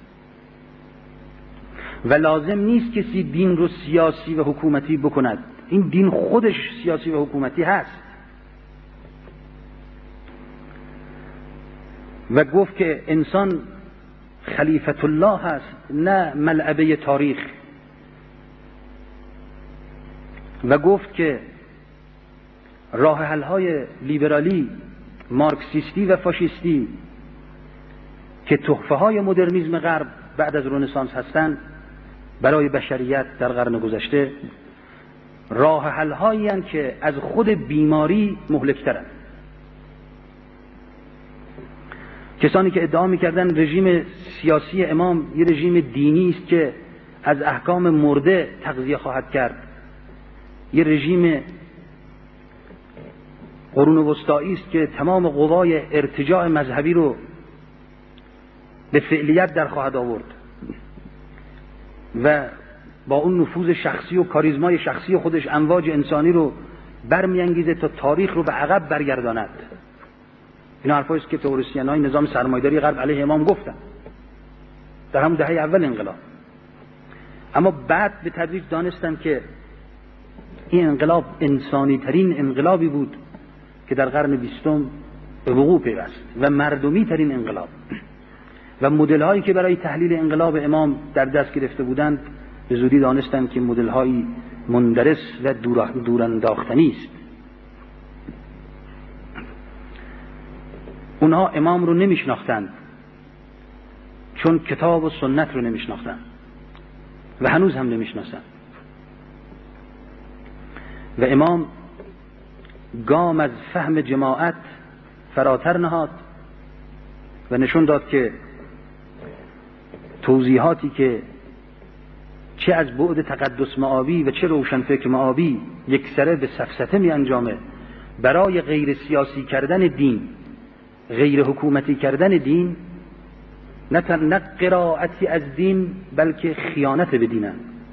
و لازم نیست کسی دین رو سیاسی و حکومتی بکند. این دین خودش سیاسی و حکومتی هست. و گفت که انسان خلیفت الله هست، نه ملعبه تاریخ. و گفت که راه حل های لیبرالی، مارکسیستی و فاشیستی که تحفه های مدرنیسم غرب بعد از رنسانس هستند برای بشریت در قرن گذشته، راه حل هایی هستند که از خود بیماری مهلک‌ترند. کسانی که ادعا می‌کردند رژیم سیاسی امام یه رژیم دینی است که از احکام مرده تغذیه خواهد کرد، یه رژیم قرون وسطایی است که تمام قوای ارتجاع مذهبی رو به فعلیت در خواهد آورد و با اون نفوذ شخصی و کاریزمای شخصی خودش امواج انسانی رو برمی‌انگیزه تا تاریخ رو به عقب برگرداند. این حرفایی است که تئوریسین‌های نظام سرمایه‌داری غرب علیه امام گفتن در همون دهه اول انقلاب. اما بعد به تدریج دانستن که این انقلاب انسانی ترین انقلابی بود که در قرن بیستم به وقوع پیوست و مردمی ترین انقلاب. و مدل هایی که برای تحلیل انقلاب امام در دست گرفته بودند به زودی دانستند که مدل هایی مندرس و دورانداختنی است. اونها امام رو نمیشناختند چون کتاب و سنت رو نمیشناختند و هنوز هم نمیشناسند. و امام گام از فهم جماعت فراتر نهاد و نشون داد که توضیحاتی که چه از بعد تقدس مآبی و چه روشنفکر مآبی یک سره به سفسطه می انجامه برای غیر سیاسی کردن دین، غیر حکومتی کردن دین، نه تنها قرائتی از دین بلکه خیانت به دینن.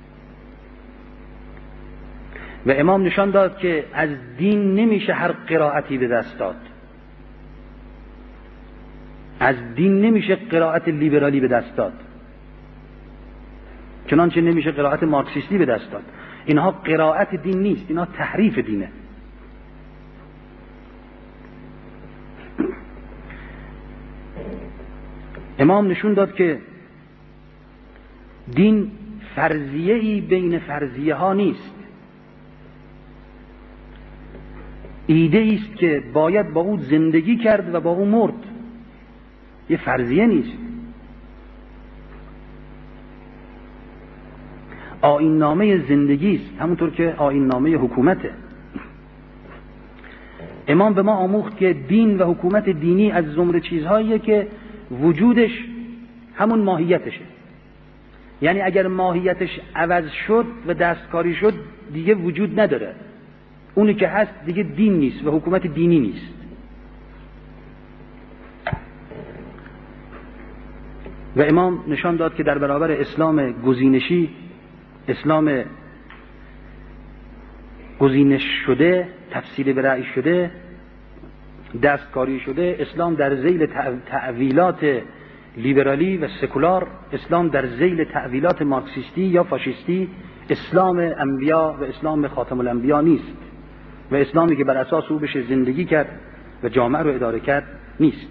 و امام نشان داد که از دین نمیشه هر قرائتی به دست داد، از دین نمیشه قرائت لیبرالی به دست داد، چنانچه نمیشه قرائت مارکسیستی به دست داد. اینها قرائت دین نیست، اینها تحریف دینه. امام نشون داد که دین فرضیه‌ای بین فرضیه ها نیست، ایده است که باید با او زندگی کرد و با او مرد. یه فرضیه نیست، آیین نامه زندگی است، همونطور که آیین نامه حکومته. امام به ما آموخت که دین و حکومت دینی از زمره چیزهاییه که وجودش همون ماهیتشه. یعنی اگر ماهیتش عوض شد و دستکاری شد دیگه وجود نداره، اونی که هست دیگه دین نیست و حکومت دینی نیست. و امام نشان داد که در برابر اسلام گزینشی، اسلام گزینش شده، تفسیر به رأی شده، دستکاری شده، اسلام در ذیل تعویلات لیبرالی و سکولار، اسلام در ذیل تعویلات مارکسیستی یا فاشیستی اسلام انبیا و اسلام خاتم الانبیا نیست و اسلامی که بر اساس او بشه زندگی کرد و جامعه رو اداره کرد نیست.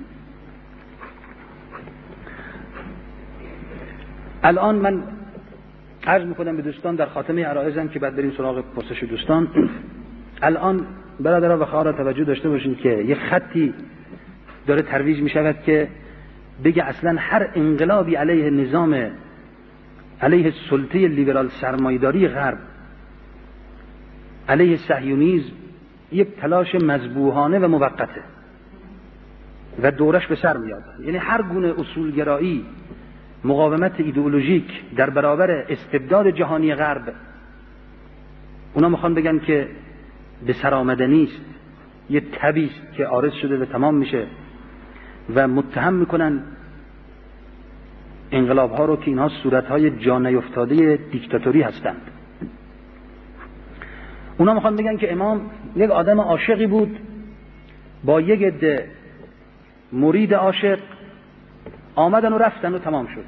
الان من عرض میکنم به دوستان در خاتمه عرایزم که بعد بریم سراغ پرسش دوستان. الان برادران و خواهران توجه داشته باشین که یه خطی داره ترویج میشود که بگه اصلا هر انقلابی علیه نظام، علیه سلطه لیبرال سرمایه‌داری غرب، علیه صهیونیسم، یک تلاش مذبوحانه و موقته و دورش به سر میاد. یعنی هر گونه اصولگرایی، مقاومت ایدئولوژیک در برابر استبداد جهانی غرب، اونا میخوان بگن که به سر آمدنی است، یه تبی است که عارض شده و تمام میشه و متهم میکنن انقلاب ها رو که اینها صورت های جا نیفتاده دیکتاتوری هستند. اونا میخوان بگن که امام یک آدم عاشقی بود با یک عده مرید عاشق، آمدن و رفتن و تمام شد.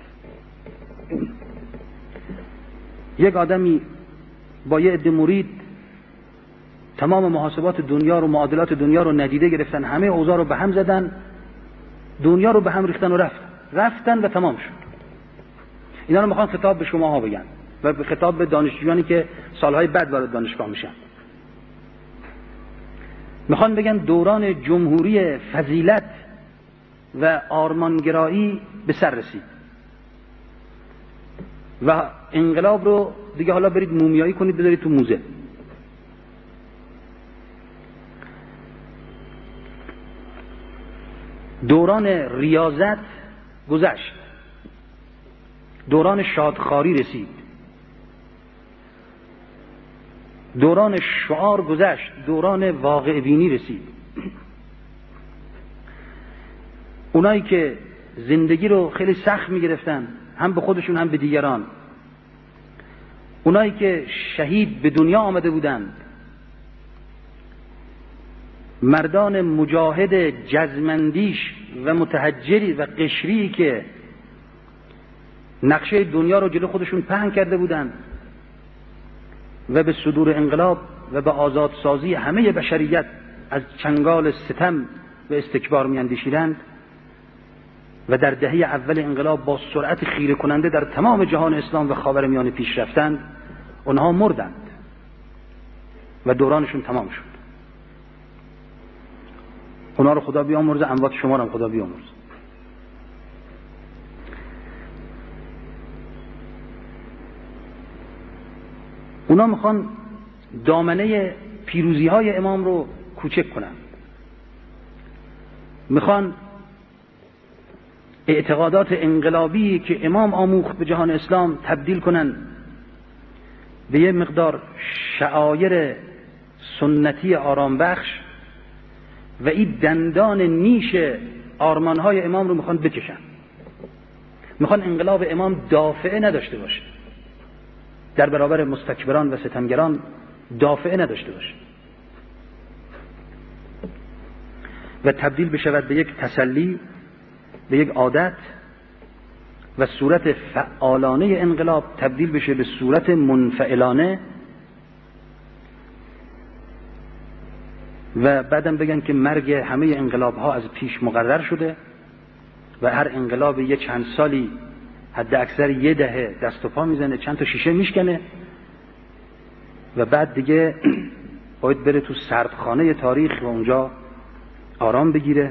یک آدمی با یک عده مرید تمام محاسبات دنیا رو، معادلات دنیا رو ندیده گرفتن، همه اوضاع رو به هم زدن، دنیا رو به هم ریختن و رفتن رفتن و تمام شد. اینا رو میخوان خطاب به شما ها بگن و به خطاب به دانشجویانی که سالهای بعد وارد دانشگاه میشن. میخوان بگن دوران جمهوری فضیلت و آرمانگرایی به سر رسید و انقلاب رو دیگه حالا برید مومیایی کنید بذارید تو موزه. دوران ریاضت گذشت، دوران شادخواری رسید، دوران شعار گذشت، دوران واقع بینی رسید. اونایی که زندگی رو خیلی سخت می گرفتن، هم به خودشون هم به دیگران، اونایی که شهید به دنیا آمده بودند، مردان مجاهد جزمندیش و متحجری و قشری که نقشه دنیا رو جلو خودشون پهن کرده بودند و به صدور انقلاب و به آزادسازی همه بشریت از چنگال ستم و استکبار میاندیشیدند و در دهه اول انقلاب با سرعت خیره کننده در تمام جهان اسلام و خاورمیانه پیش رفتند، اونها مردند و دورانشون تمام شد. اونا رو خدا بیامرزه، اموات شما رو هم خدا بیامرزه. اونا میخوان دامنه پیروزی های امام رو کوچک کنن، میخوان اعتقادات انقلابی که امام آموخت به جهان اسلام تبدیل کنن به یه مقدار شعائر سنتی آرام بخش و این دندان نیش آرمانهای امام رو میخوان بکشن. میخوان انقلاب امام دافعه نداشته باشه، در برابر مستکبران و ستمگران دافعه نداشته باشه و تبدیل بشود به یک تسلی، به یک عادت و صورت فعالانه انقلاب تبدیل بشه به صورت منفعلانه و بعدم بگن که مرگ همه انقلاب ها از پیش مقرر شده و هر انقلاب یه چند سالی حد اکثر یه دهه دست و پا میزنه، چند تا شیشه میشکنه و بعد دیگه باید بره تو سردخانه تاریخ و اونجا آرام بگیره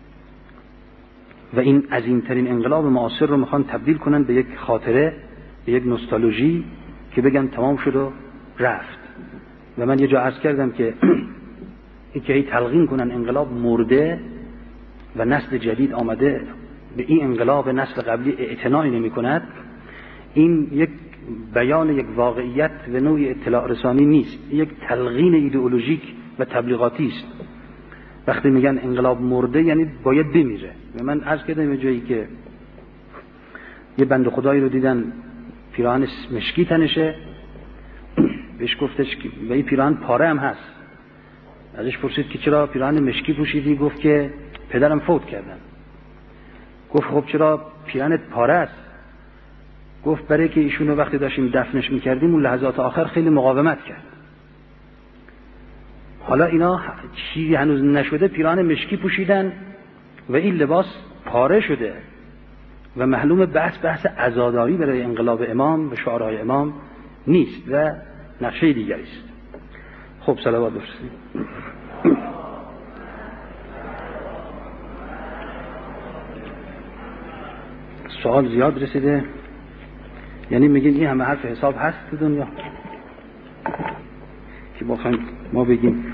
و این عظیمترین انقلاب معاصر رو میخوان تبدیل کنن به یک خاطره، به یک نوستالژی که بگن تمام شد و رفت. و من یه جا عرض کردم که این که هی تلقین کنن انقلاب مرده و نسل جدید آمده به این انقلاب نسل قبلی اعتنایی نمی کند، این یک بیان یک واقعیت و نوعی اطلاع رسانی نیست، یک تلقین ایدئولوژیک و تبلیغاتی است. وقتی میگن انقلاب مرده یعنی باید بمیره. و من عرض کردم یه جایی که یه بنده خدایی رو دیدن پیراهن مشکی تنشه، بهش گفتش که و این پیراهن پاره هم هست، ازش پرسید که چرا پیراهن مشکی پوشیدی؟ گفت که پدرم فوت کردن. گفت خب چرا پیرنت پاره است؟ گفت برای که ایشونو وقتی داشتیم دفنش میکردیم اون لحظات آخر خیلی مقاومت کرد. حالا اینا چیزی هنوز نشده پیران مشکی پوشیدن و این لباس پاره شده و معلوم بحث بحث عزاداری برای انقلاب امام و شعارهای امام نیست و نقشه دیگری است. خب صلوات بفرستید. سوال زیاد رسیده، یعنی میگین این همه حرف حساب هست تو دنیا که بخوایم ما بگیم.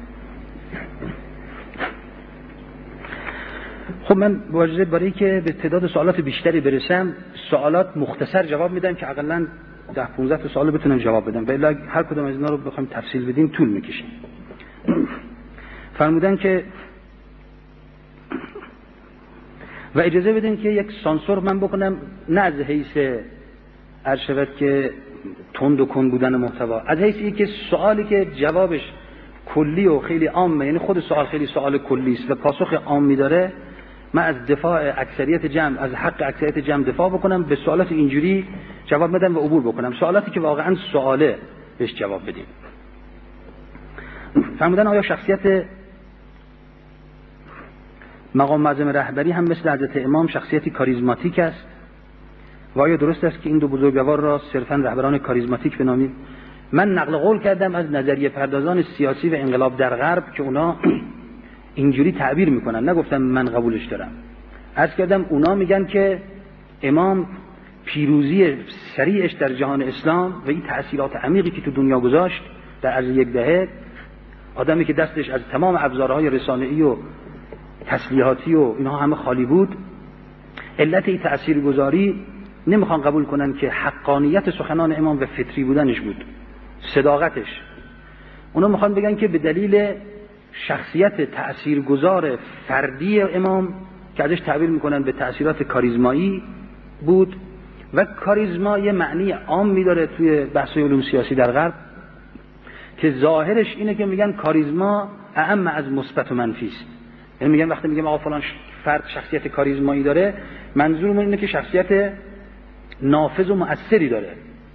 خب من واجبه برای که به تعداد سوالات بیشتری برسم سوالات مختصر جواب میدم که حداقل ده پانزده تا سوال بتونم جواب بدم، ولی هر کدوم از اینا رو بخوایم تفصیل بدیم طول میکشه. فرمودن که و اجازه بدین که یک سانسور من بکنم، نه از حیث عرض شود که تند و کند بودن محتوا، از حیث این که سوالی که جوابش کلی و خیلی عامه، یعنی خود سوال خیلی سوال کلی است و پاسخ عامی داره، من از دفاع اکثریت جمع، از حق اکثریت جمع دفاع بکنم، به سوالات اینجوری جواب بدم و عبور بکنم، سوالاتی که واقعا سواله بهش جواب بدیم. فرمودن آیا شخصیت مقام معظم رهبری هم مثل حضرت امام شخصیتی کاریزماتیک است و آیا درست است که این دو بزرگوار را صرفا رهبران کاریزماتیک بنامیم؟ من نقل قول کردم از نظریه پردازان سیاسی و انقلاب در غرب که اونا اینجوری تعبیر میکنن، نگفتم من قبولش دارم. عرض کردم اونا میگن که امام پیروزی سریعش در جهان اسلام و این تأثیرات عمیقی که تو دنیا گذاشت در عرض یک دهه، آدمی که دستش از تمام ابزارهای رسانه‌ای و تسلیحاتی و اینها همه خالی بود، علت این تأثیرگذاری نمیخوان قبول کنن که حقانیت سخنان امام و فطری بودنش بود، صداقتش. اونا میخوان بگن که به دلیل شخصیت تأثیرگذار فردی امام که ازش تعبیر میکنن به تأثیرات کاریزمایی بود، و کاریزما یه معنی عام میداره توی بحث علوم سیاسی در غرب که ظاهرش اینه که میگن کاریزما اعم از مثبت و منفی است. یعنی میگن وقتی میگم آقا فلان فرد شخصیت کاریزمایی داره، منظورمون اینه که شخصیت نافذ و مؤثری داره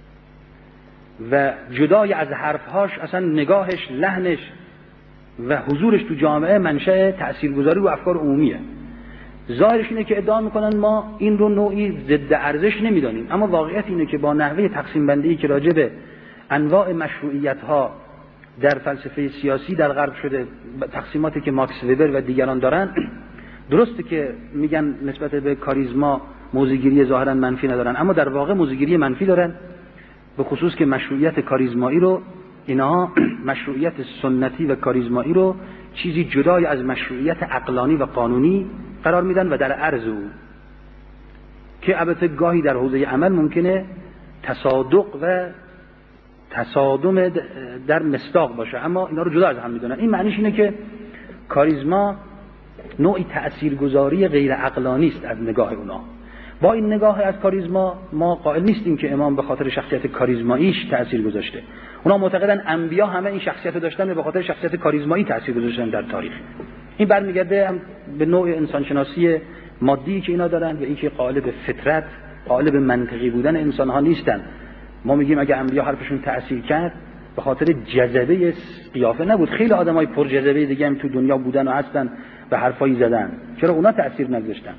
و جدای از حرفهاش اصلا نگاهش، لحنش و حضورش تو جامعه منشأ تاثیرگذاری و افکار عمومیه. ظاهرش اینه که ادعا میکنن ما این رو نوعی ضد ارزش نمیدانیم، اما واقعیت اینه که با نحوه تقسیم بندی که راجع به انواع مشروعیت ها در فلسفه سیاسی در غرب شده، تقسیماتی که ماکس وبر و دیگران دارن، درسته که میگن نسبت به کاریزما موزگیری ظاهرا منفی ندارن، اما در واقع موزگیری منفی دارن، به خصوص که مشروعیت کاریزمایی رو اینها مشروعیت سنتی و کاریزمایی رو چیزی جدای از مشروعیت عقلانی و قانونی قرار میدن و در عرض او که البته گاهی در حوزه عمل ممکنه تصادق و تصادم در مصداق باشه، اما اینا رو جدا از هم میدونن. این معنیش اینه که کاریزما نوعی تأثیرگذاری غیر عقلانی است از نگاه اونا. با این نگاه از کاریزما ما قائل نیستیم که امام به خاطر شخصیت کاریزماییش تأثیر گذاشته. اونا معتقدن انبیا همه این شخصیت رو داشتن و به خاطر شخصیت کاریزمایی تأثیر گذاشتن در تاریخ. این برمیگرده هم به نوع انسانشناسی مادی که اینا دارن و اینکه قائل به فطرت، قائل به منطقی بودن انسان ها نیستن. ما میگیم اگه انبیا حرفشون تأثیر کرد به خاطر جذبه قیافه نبود، خیلی آدمای پر جذبه دیگه هم تو دنیا بودن و هستن به حرفایی زدن، چرا اونا تأثیر نگذاشتن؟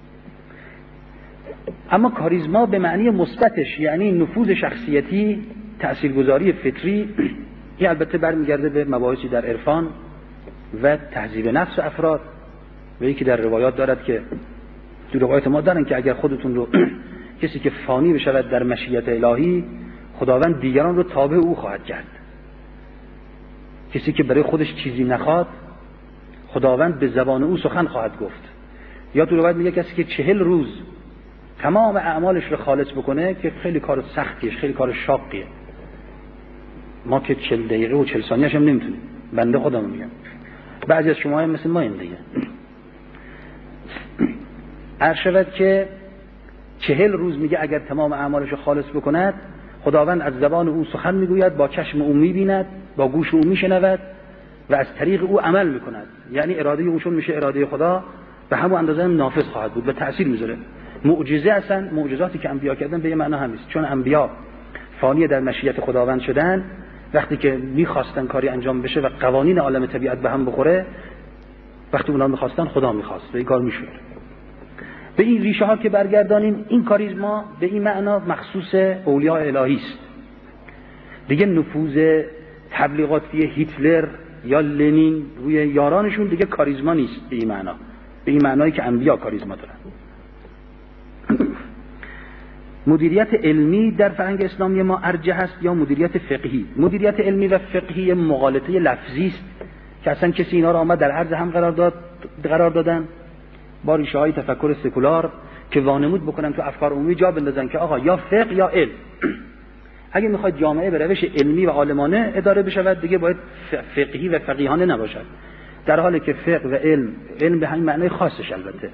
اما کاریزما به معنی مثبتش یعنی نفوذ شخصیتی، تأثیرگذاری فطری، این البته برمیگرده به مباحثی در عرفان و تهذیب نفس افراد و یکی در روایات دارد که تو روایات ما دارن که اگر خودتون رو کسی که فانی بشود در مشیت الهی، خداوند دیگران رو تابع او خواهد کرد. کسی که برای خودش چیزی نخواد، خداوند به زبان او سخن خواهد گفت. یا تو روایت میگه کسی که چهل روز تمام اعمالش رو خالص بکنه که خیلی کار سختیه، خیلی کار شاقیه. ما که چهل دقیقه و چهل ثانیه‌اش هم نمیتونیم. بنده خودم میگم. بعضی از شما هم مثل ما این دیگه. عرض شود که چهل روز میگه اگر تمام اعمالش رو خالص بکند، خداوند از زبان او سخن میگوید، با چشم او میبیند، با گوش او میشنود و از طریق او عمل میکند. یعنی اراده اوشون میشه اراده خدا به همون اندازه هم نافذ خواهد بود و تأثیر میذاره. معجزه اصلا معجزاتی که انبیا کردن به یه معنا هم نیست، چون انبیا فانی در مشیت خداوند شدن، وقتی که میخواستن کاری انجام بشه و قوانین عالم طبیعت به هم بخوره، وقتی اونا میخواستن خدا میخواست و این کار میشد. به این ریشه ها که برگردانیم، این کاریزما به این معنا مخصوص اولیاء الهی است. دیگه نفوذ تبلیغاتی هیتلر یا لنین روی یارانشون دیگه کاریزما نیست به این معنا، به این معنایی که انبیا کاریزما دارن. مدیریت علمی در فرهنگ اسلامی ما ارجح است یا مدیریت فقهی؟ مدیریت علمی و فقهی مغالطه لفظی است که اصلا کسی اینا رو آمد در عرض هم قرار داد قرار دادن با ریشه های تفکر سکولار که وانمود بکنن تو افکار عمومی جا بندازن که آقا یا فقه یا علم. اگه میخواد جامعه به روش علمی و عالمانه اداره بشود دیگه باید فقهی و فقیهانه نباشد، در حالی که فقه و علم، علم به همین معنای خاصش، البته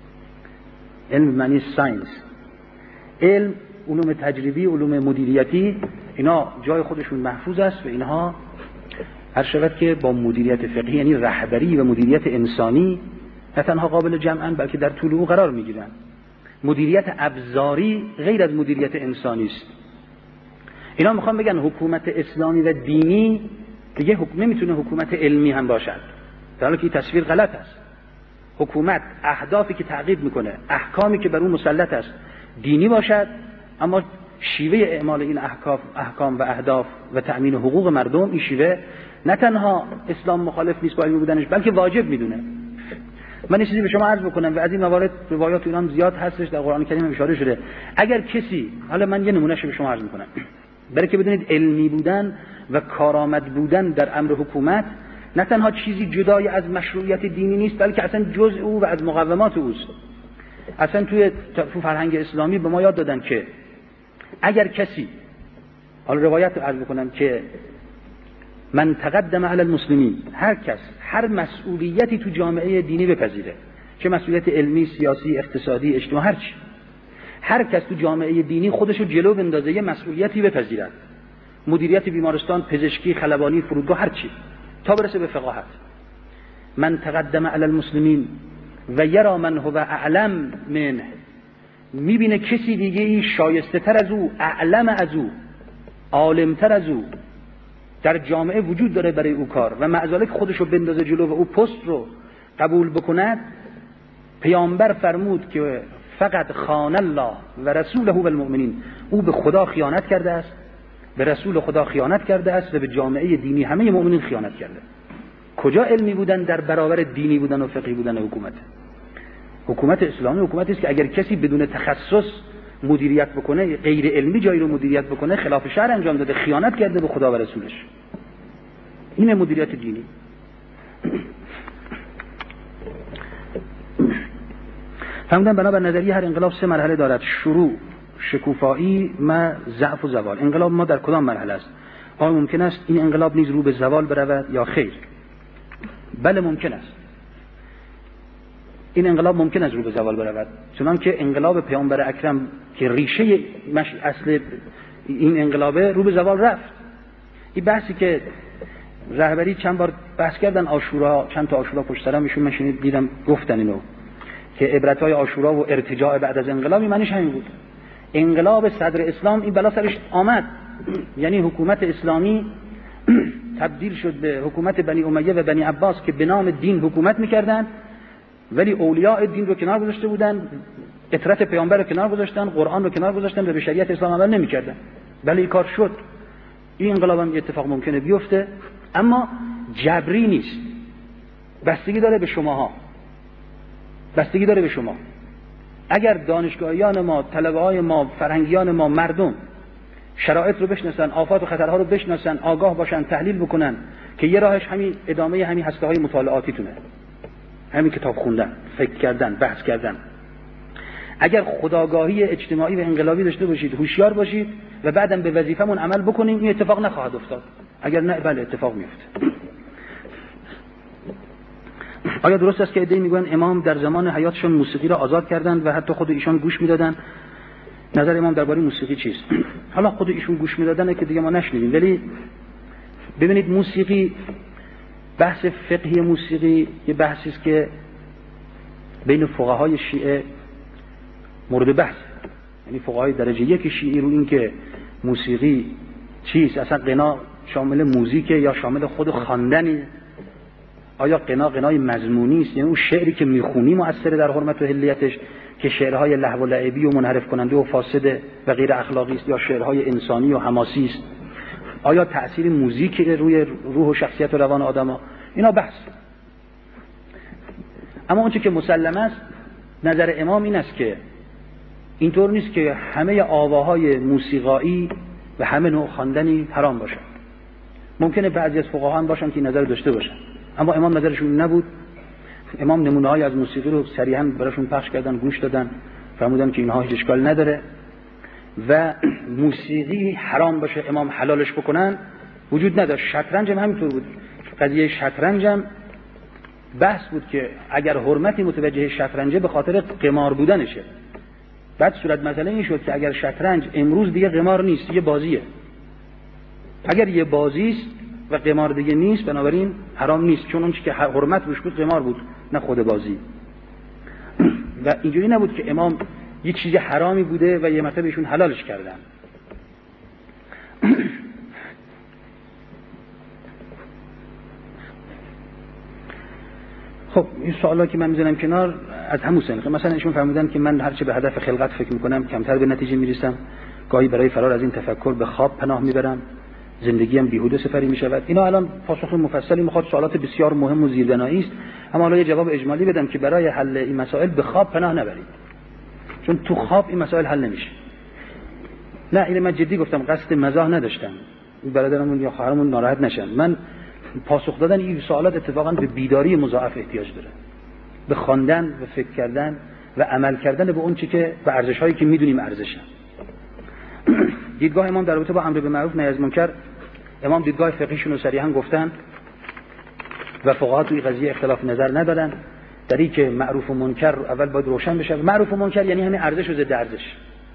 علم به معنی ساینس، علم علوم تجربی، علوم مدیریتی، اینا جای خودشون محفوظ است و اینها هر شود که با مدیریت فقهی یعنی رهبری و مدیریت انسانی نه تنها قابل جمعن بلکه در طول او قرار میگیرن. مدیریت ابزاری غیر از مدیریت انسانی است. اینا میخوان بگن حکومت اسلامی و دینی دیگه حکم نمیتونه حکومت علمی هم باشد، در حالی که این تصویر غلط است. حکومت اهدافی که تعقیب میکنه، احکامی که بر اون مسلط است دینی باشد، اما شیوه اعمال این احکام احکام و اهداف و تأمین حقوق مردم، این شیوه نه تنها اسلام مخالف نیست با علمی بودنش بلکه واجب میدونه. من یه چیزی به شما عرض بکنم و از این موارد روایات اینا زیاد هستش، در قرآن کریم اشاره شده. اگر کسی، حالا من یه نمونهش به شما عرض میکنم برای که بدونید علمی بودن و کارآمد بودن در امر حکومت نه تنها چیزی جدای از مشروعیت دینی نیست بلکه اصلا جزء او و از مقومات اوست. اصلا توی فرهنگ اسلامی به ما یاد دادن که اگر کسی، حالا روایت رو عرض بکنم که من تقدم علی المسلمین، هر کس هر مسئولیتی تو جامعه دینی بپذیره، چه مسئولیت علمی، سیاسی، اقتصادی، اجتماعی، هر چی، هر کس تو جامعه دینی خودشو جلو بندازه یه مسئولیتی بپذیرد، مدیریت بیمارستان، پزشکی، خلبانی، فرودگاه، هر چی، تا برسه به فقاهت. من تقدم علی المسلمین و یرا من هو اعلم منه، میبینه کسی دیگه ای شایسته تر از او، اعلم از او، عالم تر از او در جامعه وجود داره برای او کار و معذالک خودشو بندازه جلو و او پست رو قبول بکند. پیامبر فرمود که فقط خان الله و رسوله و المؤمنین، او به خدا خیانت کرده است، به رسول خدا خیانت کرده است و به جامعه دینی همه مؤمنین خیانت کرده. کجا علمی بودن در برابر دینی بودن و فقهی بودن حکومت؟ حکومت اسلامی حکومتی است که اگر کسی بدون تخصص مدیریت بکنه، غیر علمی جایی رو مدیریت بکنه، خلاف شرع انجام داده، خیانت کرده به خدا و رسولش. این مدیریت دینی. فهمیدن بنابر نظریه هر انقلاب سه مرحله دارد: شروع، شکوفایی و ضعف و زوال. انقلاب ما در کدام مرحله است؟ آیا ممکن است این انقلاب نیز رو به زوال برود یا خیر؟ بله ممکن است. این انقلاب ممکن است رو به زوال برود، چون که انقلاب پیامبر اکرم که ریشه مش... اصل این انقلابه رو به زوال رفت. این بحثی که رهبری چند بار بحث کردن، عاشورا، چند تا عاشورا پشت سر هم ایشون من شنید دیدم گفتن اینو که عبرت‌های عاشورا و ارتجاع بعد از انقلاب معنیش همین بود. انقلاب صدر اسلام این بلا سرش آمد، یعنی حکومت اسلامی تبدیل شد به حکومت بنی امیه و بنی عباس که به نام دین حکومت می‌کردند، ولی اولیاء دین رو کنار گذاشته بودن، اطرت پیامبر رو کنار گذاشتن، قرآن رو کنار گذاشتن و به شریعت اسلام عمل نمی‌کردن. ولی این کار شد. این انقلاب هم اتفاق ممکنه بیفته، اما جبری نیست. بستگی داره به شماها. بستگی داره به شما. اگر دانشگاهیان ما، طلبه‌های ما، فرهنگیان ما، مردم شرایط رو بشناسن، آفات و خطرها رو بشناسن، آگاه باشن، تحلیل بکنن که یه راهش همین ادامه همین هسته‌های مطالعاتیتونه، همین کتاب خوندن، فکر کردن، بحث کردن. اگر خودآگاهی اجتماعی و انقلابی داشته باشید، هوشیار باشید و بعدم به وظیفمون عمل بکنیم، این اتفاق نخواهد افتاد. اگر نه، بله اتفاق میفته. آیا درست است که عده‌ای میگن امام در زمان حیاتشون موسیقی را آزاد کردند و حتی خود ایشان گوش میدادن؟ نظر امام درباره موسیقی چیست؟ حالا خود ایشون گوش میدادن که دیگه ما نشنیدیم، ولی ببینید موسیقی، بحث فقهی موسیقی یه بحثی است که بین فقهای شیعه مورد بحث، یعنی فقهای درجه یک شیعی رو این که موسیقی چیست، اصلا غنا شامل موزیک یا شامل خود خواندنی، آیا غنا غنای مضمونی است، یعنی اون شعری که میخونی مؤثر در حرمت و حلیتش که شعرهای لهو و لعبی و منحرف کننده و فاسد و غیر اخلاقی است، یا شعرهای انسانی و حماسی است، آیا تأثیر موزیک روی روح و شخصیت و روان آدم‌ها، اینا بحث. اما اون چه که مسلم است، نظر امام این است که اینطور نیست که همه آواهای موسیقایی و همه نوع خواندنی حرام باشن. ممکنه بعضی از فقها هم باشن که نظر داشته باشن، اما امام نظرشون نبود. امام نمونه‌های از موسیقی رو صریحاً براشون پخش کردن، گوش دادن، فرمودن که اینها هیچ اشکال نداره و موسیقی حرام باشه امام حلالش بکنن وجود نداشت. شطرنج هم همینطور بود. قضیه شطرنج هم بحث بود که اگر حرمتی متوجه شطرنجه به خاطر قمار بودنشه. بعد صورت مسئله این شد که اگر شطرنج امروز دیگه قمار نیست، یه بازیه. اگر یه بازی است و قمار دیگه نیست، بنابراین حرام نیست، چون اون چیزی که حرمت روش بود قمار بود، نه خود بازی. و اینجوری نبود که امام یه چیز حرامی بوده و یه مرتبه ایشون حلالش کردن. خب این سوالا که من میذارم کنار از همون سن، مثلا ایشون فرمودن که من هرچه به هدف خلقت فکر میکنم کمتر به نتیجه میرسم، گاهی برای فرار از این تفکر به خواب پناه میبرم، زندگیم بیهوده سپری میشود. اینا الان پاسخ مفصلی میخواد، سوالات بسیار مهم و زیربنایی است، اما حالا یه جواب اجمالی بدم که برای حل این مسائل به خواب پناه نبرید، چون تو خواب این مسائل حل نمیشه. نه اینو من جدی گفتم، قصد مزاح نداشتم، برادرمون یا خواهرمون ناراحت نشن. من پاسخ دادن این سوالات اتفاقا به بیداری مضاعف احتیاج داره، به خواندن و فکر کردن و عمل کردن به اون چی که به ارزش‌هایی که میدونیم ارزشن. دیدگاه امام در رابطه با امر به معروف نهی از منکر، امام دیدگاه فقهیشون رو صریحا گفتن و فقها توی قضیه اختلاف نظر ندارن، در این که معروف و منکر اول باید روشن بشه. معروف و منکر یعنی همین ارزش و ضد ارزش،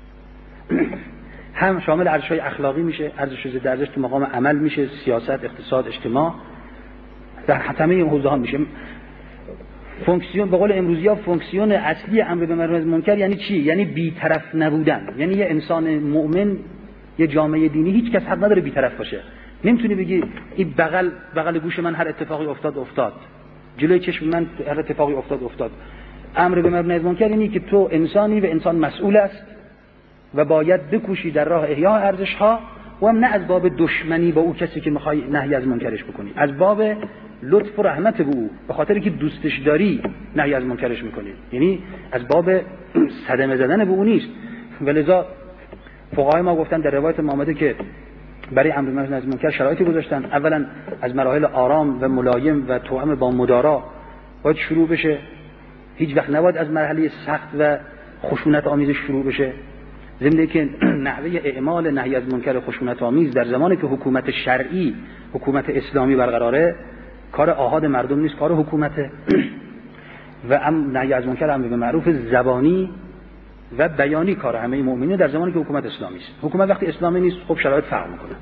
هم شامل ارزش‌های اخلاقی میشه، ارزش و ضد ارزش تو مقام عمل میشه، سیاست، اقتصاد، اجتماع، در همه این حوزه‌ها میشه. فونکسیون به قول امروزی‌ها فونکسیون اصلی امر به معروف منکر یعنی چی؟ یعنی بی‌طرف نبودن. یعنی یه انسان مؤمن، یه جامعه دینی، هیچ کس حق نداره بی‌طرف باشه. نمیتونی بگی این بغل بغل گوش من هر اتفاقی افتاد افتاد، جلوی چشم من هر اتفاقی افتاد افتاد. امر به معروف منکر یعنی که تو انسانی و انسان مسئول است و باید بکوشی در راه احیاء ارزش‌ها، و هم نه از باب دشمنی با او کسی که می‌خوای نهی از منکرش بکنی، از باب لطف و رحمت به او، به خاطر که دوستش داری نهی از منکرش می‌کنی، یعنی از باب صدمه زدن به او نیست. ولذا فقهای ما گفتن در روایت ما آمده که برای امر به معروف منکر شرایطی گذاشتن. اولا از مراحل آرام و ملایم و توأم با مدارا باید شروع بشه، هیچ وقت نباید از مرحله سخت و خشونت آمیز شروع بشه. ضمن که نحوه اعمال نهی از منکر خشونت آمیز در زمانی که حکومت شرعی، حکومت اسلامی برقراره، کار آحاد مردم نیست، کار حکومته. و ام نهی از منکر امر به معروف زبانی و بیانی کار همه مؤمنین در زمانی که حکومت اسلامی است. حکومت وقتی اسلامی نیست خب شرایط فرق میکنه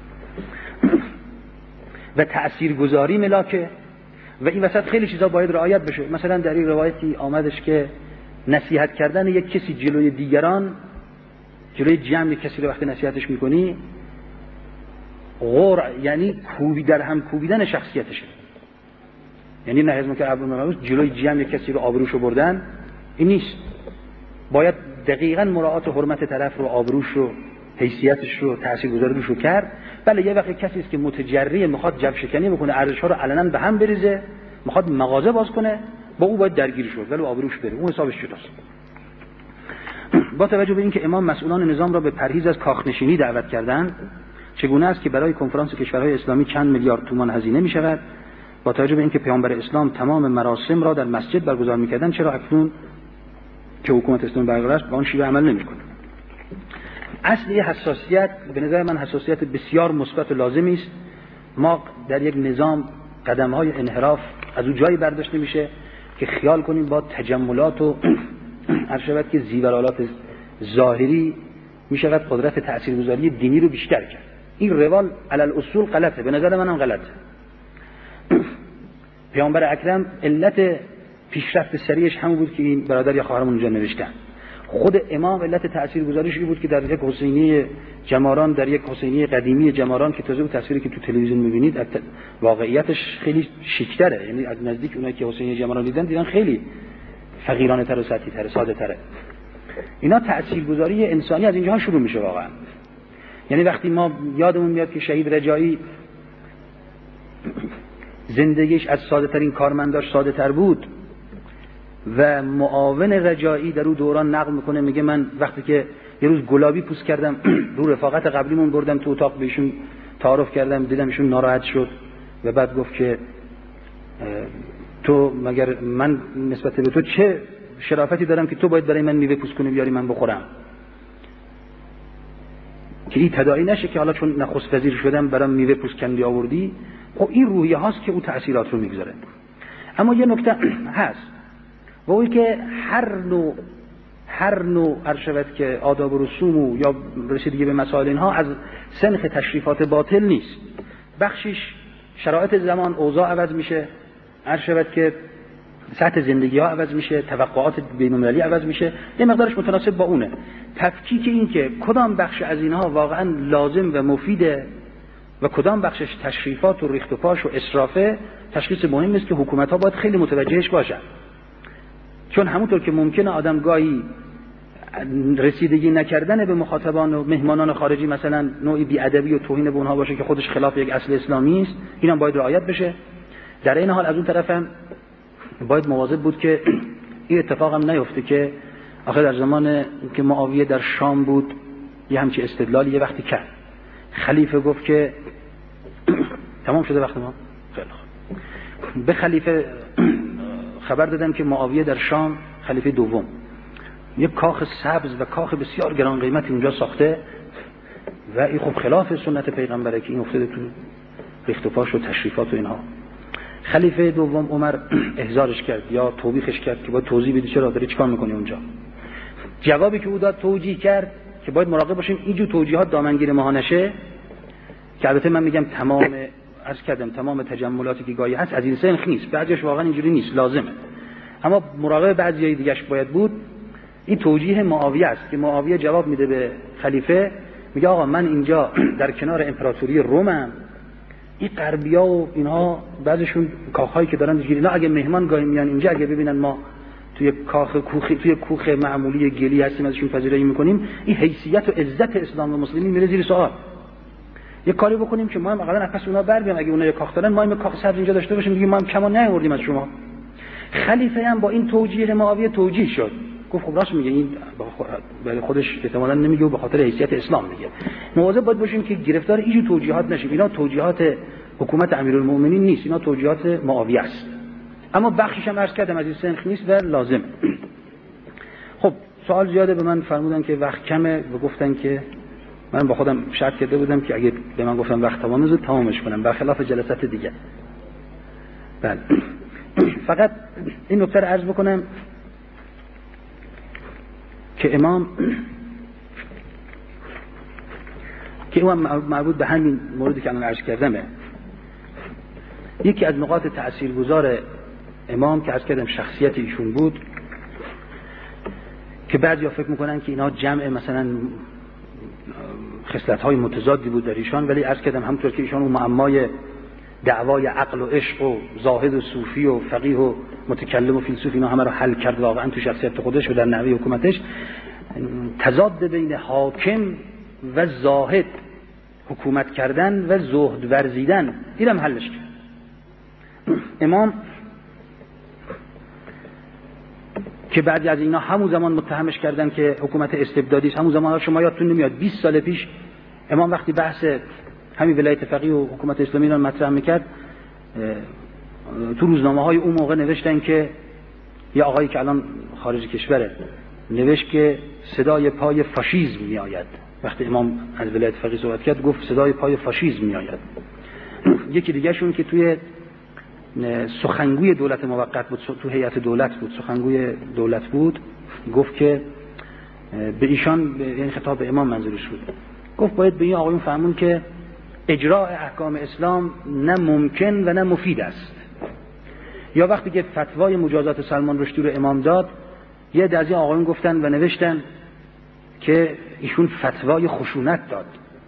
و تاثیرگذاری ملاکه و این وسط خیلی چیزا باید رعایت بشه. مثلا در این روایتی آمدش که نصیحت کردن یک کسی جلوی دیگران، جلوی جمع کسی رو وقتی نصیحتش میکنی، غور یعنی کوبی در هم کوبیدن شخصیتشه، یعنی نهی از منکر امر به معروف جلوی جمع کسی رو آبروشو بردن، این نیست. باید دقیقاً مراعات حرمت طرف رو، آبروش رو، حیثیتش رو، تاثیرگذاریش رو کرد. بله یه وقت کسی است که متجری میخواد جبر شکنی بکنه، ارزش‌ها رو علنا به هم بریزه، میخواد مغازه باز کنه، با او باید درگیر شد، ولی آبروش بره، اون حسابش جداست. با توجه به اینکه امام مسئولان نظام را به پرهیز از کاخنشینی دعوت کردند، چگونه است که برای کنفرانس کشورهای اسلامی چند میلیارد تومان هزینه می شود؟ با توجه به اینکه پیامبر اسلام تمام مراسم را در مسجد برگزار می‌کردند، چرا اکنون که حکومت اسلامی برقرار است با آن شیوه عمل نمی‌کنه؟ اصل حساسیت به نظر من حساسیت بسیار مثبت و لازمی است. ما در یک نظام قدم‌های انحراف از اون جایی برداشته میشه که خیال کنیم با تجملات و ارشبت که زیورالات ظاهری میشود قدرت تاثیرگذاری دینی رو بیشتر کرد. این روال علل اصول غلطه، به نظر منم غلطه. پیامبر اکرم علت پیشرفت سریعش همون بود که این برادر یا خواهرمون اونجا نوشتن. خود امام علت تاثیرگذاریش بود که در یک حسینی جماران، در یک حسینی قدیمی جماران که تازه اون تصویری که تو تلویزیون می‌بینید واقعیتش خیلی شیک‌تره، یعنی از نزدیک اونایی که حسینی جماران دیدن دیدن خیلی فقیرانه‌تر و سطحی‌تر، ساده‌تره. اینا تاثیرگذاری انسانی از اینجاها شروع میشه واقعا. یعنی وقتی ما یادمون میاد که شهید رجایی زندگیش از ساده‌ترین کارمنداش ساده‌تر بود و معاون رجایی در اون دوران نقل میکنه، میگه من وقتی که یه روز گلابی پوست کردم رو رفاقت قبلیمون بردم تو اتاق بهشون تعارف کردم، دیدم ایشون ناراحت شد و بعد گفت که تو مگر من نسبت به تو چه شرافتی دارم که تو باید برای من میوه پوست کنی بیاری من بخورم، که این تداعی نشه که حالا چون نخست وزیر شدم برام میوه پوست کندی آوردی. خب این روحیه هاست که اون تأثیرات رو میگذاره. اما یه نکته هست و اون که هر نوع هر نوع ارشد که آداب و رسوم و یا رسیدگی به مسائل اینها از سنخ تشریفات باطل نیست. بخشش شرایط زمان اوضاع عوض میشه، ارشد که سطح زندگی ها عوض میشه، توقعات بین‌المللی عوض میشه، یه مقدارش متناسب با اونه. تفکیک این که کدام بخش از اینها واقعا لازم و مفیده و کدام بخشش تشریفات و ریخت و پاش و اسرافه تشخیص مهمی است که حکومت ها باید خیلی متوجهش باشن. چون همونطور که ممکنه آدم گاهی رسیدگی نکردن به مخاطبان و مهمانان خارجی مثلا نوعی بی‌ادبی و توهین به اونها باشه که خودش خلاف یک اصل اسلامی است، اینم باید رعایت بشه. در این حال از اون طرف هم باید مواظب بود که این اتفاق هم نیفته که آخر در زمان که معاویه در شام بود یه همچی استدلالی یه وقتی کرد، خلیفه گفت که تمام شده وقت ما، خیلی خوب، به خلیفه خبر دادن که معاویه در شام خلیفه دوم یک کاخ سبز و کاخ بسیار گران قیمتی اونجا ساخته و این خب خلاف سنت پیغمبره که این افتاده تو ریخت و پاش و تشریفات و اینها. خلیفه دوم عمر احضارش کرد یا توبیخش کرد که باید توضیح بدی چرا داری چیکار میکنی اونجا. جوابی که او داد توجیه کرد که باید مراقب باشیم اینجور توجیهات دامنگیر ما نشه، که البته من میگم تمام عرض کردم تمام تجملاتی که گاهی هست از این سنخ نیست، بعضیش واقعا اینجوری نیست، لازمه، اما مراقب بعضیای دیگه‌اش باید بود. این توجیه معاویه است که معاویه جواب میده به خلیفه، میگه آقا من اینجا در کنار امپراتوری رومم، این غربیا و اینها بعضیشون کاخایی که دارن گیری، اینا اگه مهمان گاهی میان اینجا اگه ببینن ما توی کاخ کوخی توی کوخ معمولی گلی هستیم ازشون پذیرایی میکنیم، این حیثیت و عزت اسلام و مسلمین میره زیر سوال. یه کاری بکنیم که ما هم اقلا نفس اونا بر بیام، اگه اونا یه کاخ دارن ما هم کاخ سبز اینجا داشته باشیم، میگیم ما هم کمان نیاوردیم از شما. خلیفه هم با این توجیه معاویه توجیه شد، گفت خب راست میگه، این برای خودش احتمالاً نمیگه و به خاطر حیثیت اسلام میگه. مواظب باید باشیم که گرفتار اینجور توجیهات نشیم. اینا توجیهات حکومت امیرالمومنین نیست، اینا توجیهات معاویه است، اما بخشش هم عرض کردم از این سنخ نیست و لازم. خب سوال زیاده، به من فرمودن که وقت کمه و گفتن که من با خودم شرط کرده بودم که اگه به من گفتم وقت تمامه زود تمامش کنم برخلاف جلسات دیگه. بله فقط این نکته رو عرض بکنم که امام که اون مربوط به همین موردی که الان عرض کردمه، یکی از نقاط تأثیرگذار امام که عرض کردم شخصیت ایشون بود که بعضیا فکر میکنن که اینا جمع مثلا خصلت‌های متضادی بود در ایشان، ولی عرض کردم همونطور که ایشان اون معمای دعوای عقل و عشق و زاهد و صوفی و فقیه و متکلم و فیلسوف اینا همه رو حل کرد واقعا تو شخصیت خودش و در نحوه حکومتش. تضاد بین حاکم و زاهد، حکومت کردن و زهد ورزیدن، اینم حلش کرد. امام که بعضی از اینا همون زمان متهمش کردن که حکومت استبدادی است، همون زمان شما یادتون نمیاد بیست سال پیش امام وقتی بحث همین ولایت فقیه و حکومت اسلامی رو مطرح میکرد، تو روزنامه‌های اون موقع نوشتن که یه آقایی که الان خارج کشوره نوشت که صدای پای فاشیسم میآید. وقتی امام از ولایت فقیه صحبت کرد گفت صدای پای فاشیسم میآید. یکی دیگه شون که توی سخنگوی دولت موقت بود، تو هیئت دولت بود، سخنگوی دولت بود، گفت که به ایشان، یعنی خطاب به امام منظورش بود، گفت باید به این آقایون فهمون که اجراء احکام اسلام نه ممکن و نه مفید است. یا وقتی که فتوای مجازات سلمان رشدی رو امام داد، یه عده از این آقایون گفتن و نوشتن که ایشون فتوای خشونت داد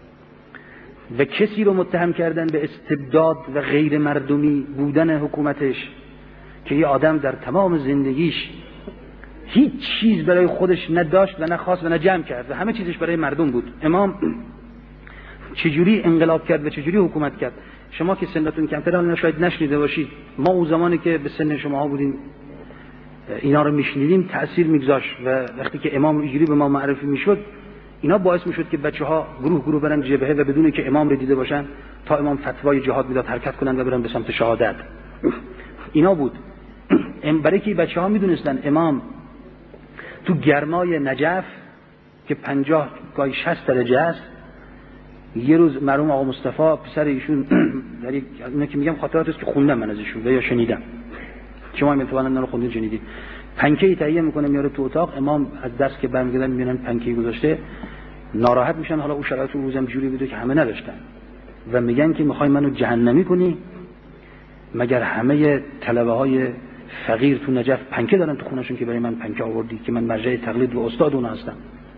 و کسی رو متهم کردن به استبداد و غیر مردمی بودن حکومتش که یه آدم در تمام زندگیش هیچ چیز برای خودش نداشت و نخواست و نجمع کرد و همه چیزش برای مردم بود. امام چجوری انقلاب کرد و چجوری حکومت کرد؟ شما که سنتون کمتره حالا شاید نشنیده باشید، ما اون زمانی که به سن شما بودیم اینا رو میشنیدیم تأثیر میگذاشت و وقتی که امام اینجوری به ما معرفی میشد اینا باعث میشد که بچه‌ها گروه گروه برن جبهه و بدون که امام رو دیده باشن تا امام فتوای جهاد میداد حرکت کنن و برن به سمت شهادت. اینا بود. برای که بچه‌ها میدونستن امام تو گرمای نجف که پنجاه گاهی شصت درجه است، یه روز مرحوم آقا مصطفی پسر ایشون در یک اینا که میگم خاطرات است که خوندم من از ایشون و یا شنیدم، شما هم احتمالاً اینا رو خوندین شنیدین، پنکه‌ای تهیه میکنه میاره تو اتاق، امام از دست که برمیگردن میبینن پنکه‌ای گذاشته، ناراحت میشن. حالا اون شرایط اون روزم جوری بوده که همه نداشتن و میگن که میخوای منو جهنمی کنی؟ مگر همه طلبه‌های فقیر تو نجف پنکه دارن تو خونه‌شون که برای من پنکه آوردی که من مرجع تقلید و استاد اون هستم.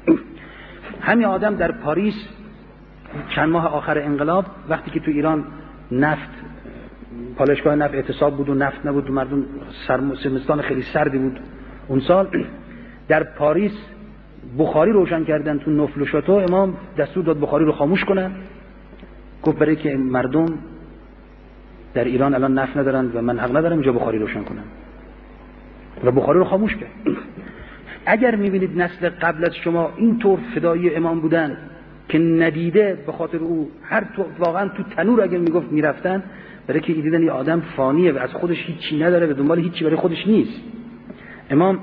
همین آدم در پاریس چند ماه آخر انقلاب وقتی که تو ایران نفت پالایشگاه نفت اعتصاب بود و نفت نبود و مردم سرمستان خیلی سردی بود اون سال، در پاریس بخاری روشن کردن تو نفل و شاتو، امام دستور داد بخاری رو خاموش کنن، گفت برای که مردم در ایران الان نفت ندارن و من حق ندارم اینجا بخاری روشن کنم و بخاری رو خاموش کرد. اگر میبینید نسل قبل از شما اینطور فدایی امام بودن که ندیده به خاطر او هر تو واقعا تو تنور اگر میگفت میرفتن، برای که دیدن یه آدم فانیه و از خودش هیچی نداره و دنبال هیچی برای خودش نیست. امام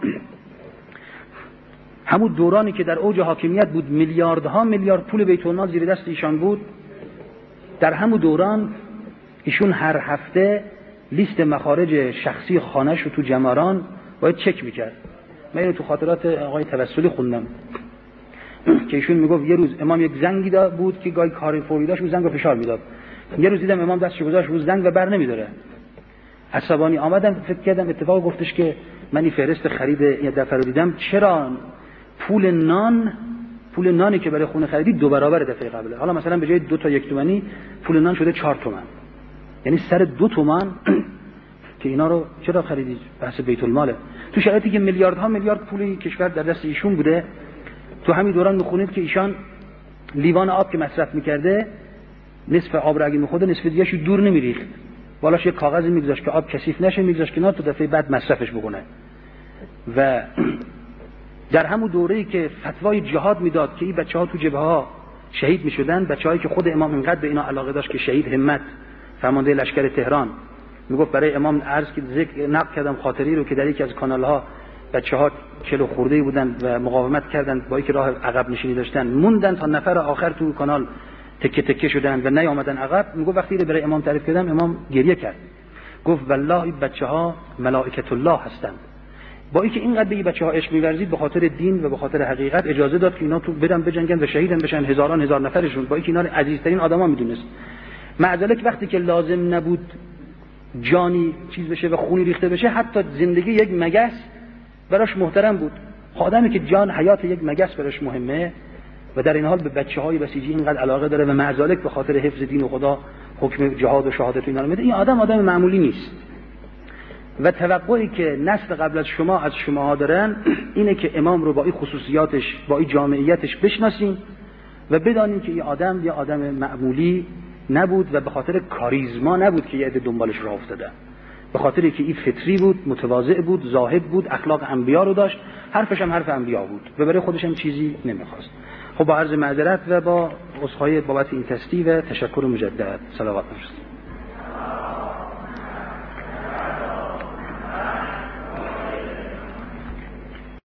همون دورانی که در اوج حاکمیت بود میلیاردها میلیارد پول بیت المال زیر دست ایشان بود، در همون دوران ایشون هر هفته لیست مخارج شخصی خانه‌ش رو تو جماران باید چک میکرد. من اینو تو خاطرات آقای توسلی خوندم که ایشون میگفت یه روز امام یک زنگی داد بود که گاهی کار فوری داشت، اون زنگ رو فشار میداد. یه روز دیدم امام دستش گذاشت رو زنگ و بر نمیداره. عصبانی آمدم، فکر کردم اتفاق گفتش که من این فهرست خرید یه دفعه رو دیدم، چرا پول نان پول نانی که برای خونه خریدی دو برابر دفعه قبله، حالا مثلا به جای دو تا یک تومانی پول نان شده چهار تومن، یعنی سر دو تومن که اینا رو چرا خریدی؟ بحث بیت الماله. تو شرایطی که میلیاردها میلیارد پولی کشور در دست ایشون بوده، تو همین دوران میخونید که ایشان لیوان آب که مصرف میکرده نصف آب رو اگه میخورده نصف دیگه‌شو دور نمیریخت، بالاش یه کاغذی میگذاشت که آب کثیف نشه، میگذاشت کنار تا دفعه بعد مصرفش بکنه. و در همون دوره‌ای که فتوای جهاد میداد که این بچه‌ها تو جبهه‌ها شهید میشدن، بچه‌هایی که خود امام اینقدر به اینا علاقه داشت که شهید همت فرمانده لشکر تهران میگفت برای امام عرض که ذکر نقل کردم خاطری رو که در یکی از کانال‌ها بچه‌ها کلو خورده‌ای بودن و مقاومت کردند، با اینکه راه عقب نشینی داشتن موندن تا نفر آخر تو کانال تکه تکه شدن و نیامدن عقب. میگفت وقتی رو برای امام تعریف کردم امام گریه کرد، گفت والله این بچه‌ها ملائکه الله هستند. با اینکه اینقدر به این بچه‌ها عشق می‌ورزید به خاطر دین و به خاطر حقیقت اجازه داد که اینا تو برن بجنگن و شهیدن بشن، هزاران هزار نفرشون، با اینکه اینا عزیزترین آدما میدونست. معذالک وقتی که لازم نبود جانی چیز بشه و خونی ریخته بشه، حتی زندگی یک مگس براش محترم بود. آدمی که جان حیات یک مگس براش مهمه و در این حال به بچه‌های بسیجی اینقدر علاقه داره و معذالک به خاطر حفظ دین و خدا حکم جهاد و شهادت اینا رو میده، این آدم آدم معمولی نیست. و توقعی که نسل قبل از شما از شماها دارن اینه که امام رو با این خصوصیاتش با این جامعیتش بشناسین و بدانین که این آدم یه آدم معمولی نبود و به خاطر کاریزما نبود که یه عده دنبالش راه افتادن، به خاطر که این فطری بود، متواضع بود، زاهد بود، اخلاق انبیا رو داشت، حرفش هم حرف انبیا بود و برای خودش هم چیزی نمیخواست. خب با عرض معذرت و با عذرخواهی بابت این تستی و تشکر مجدد، صلوات بفرستید.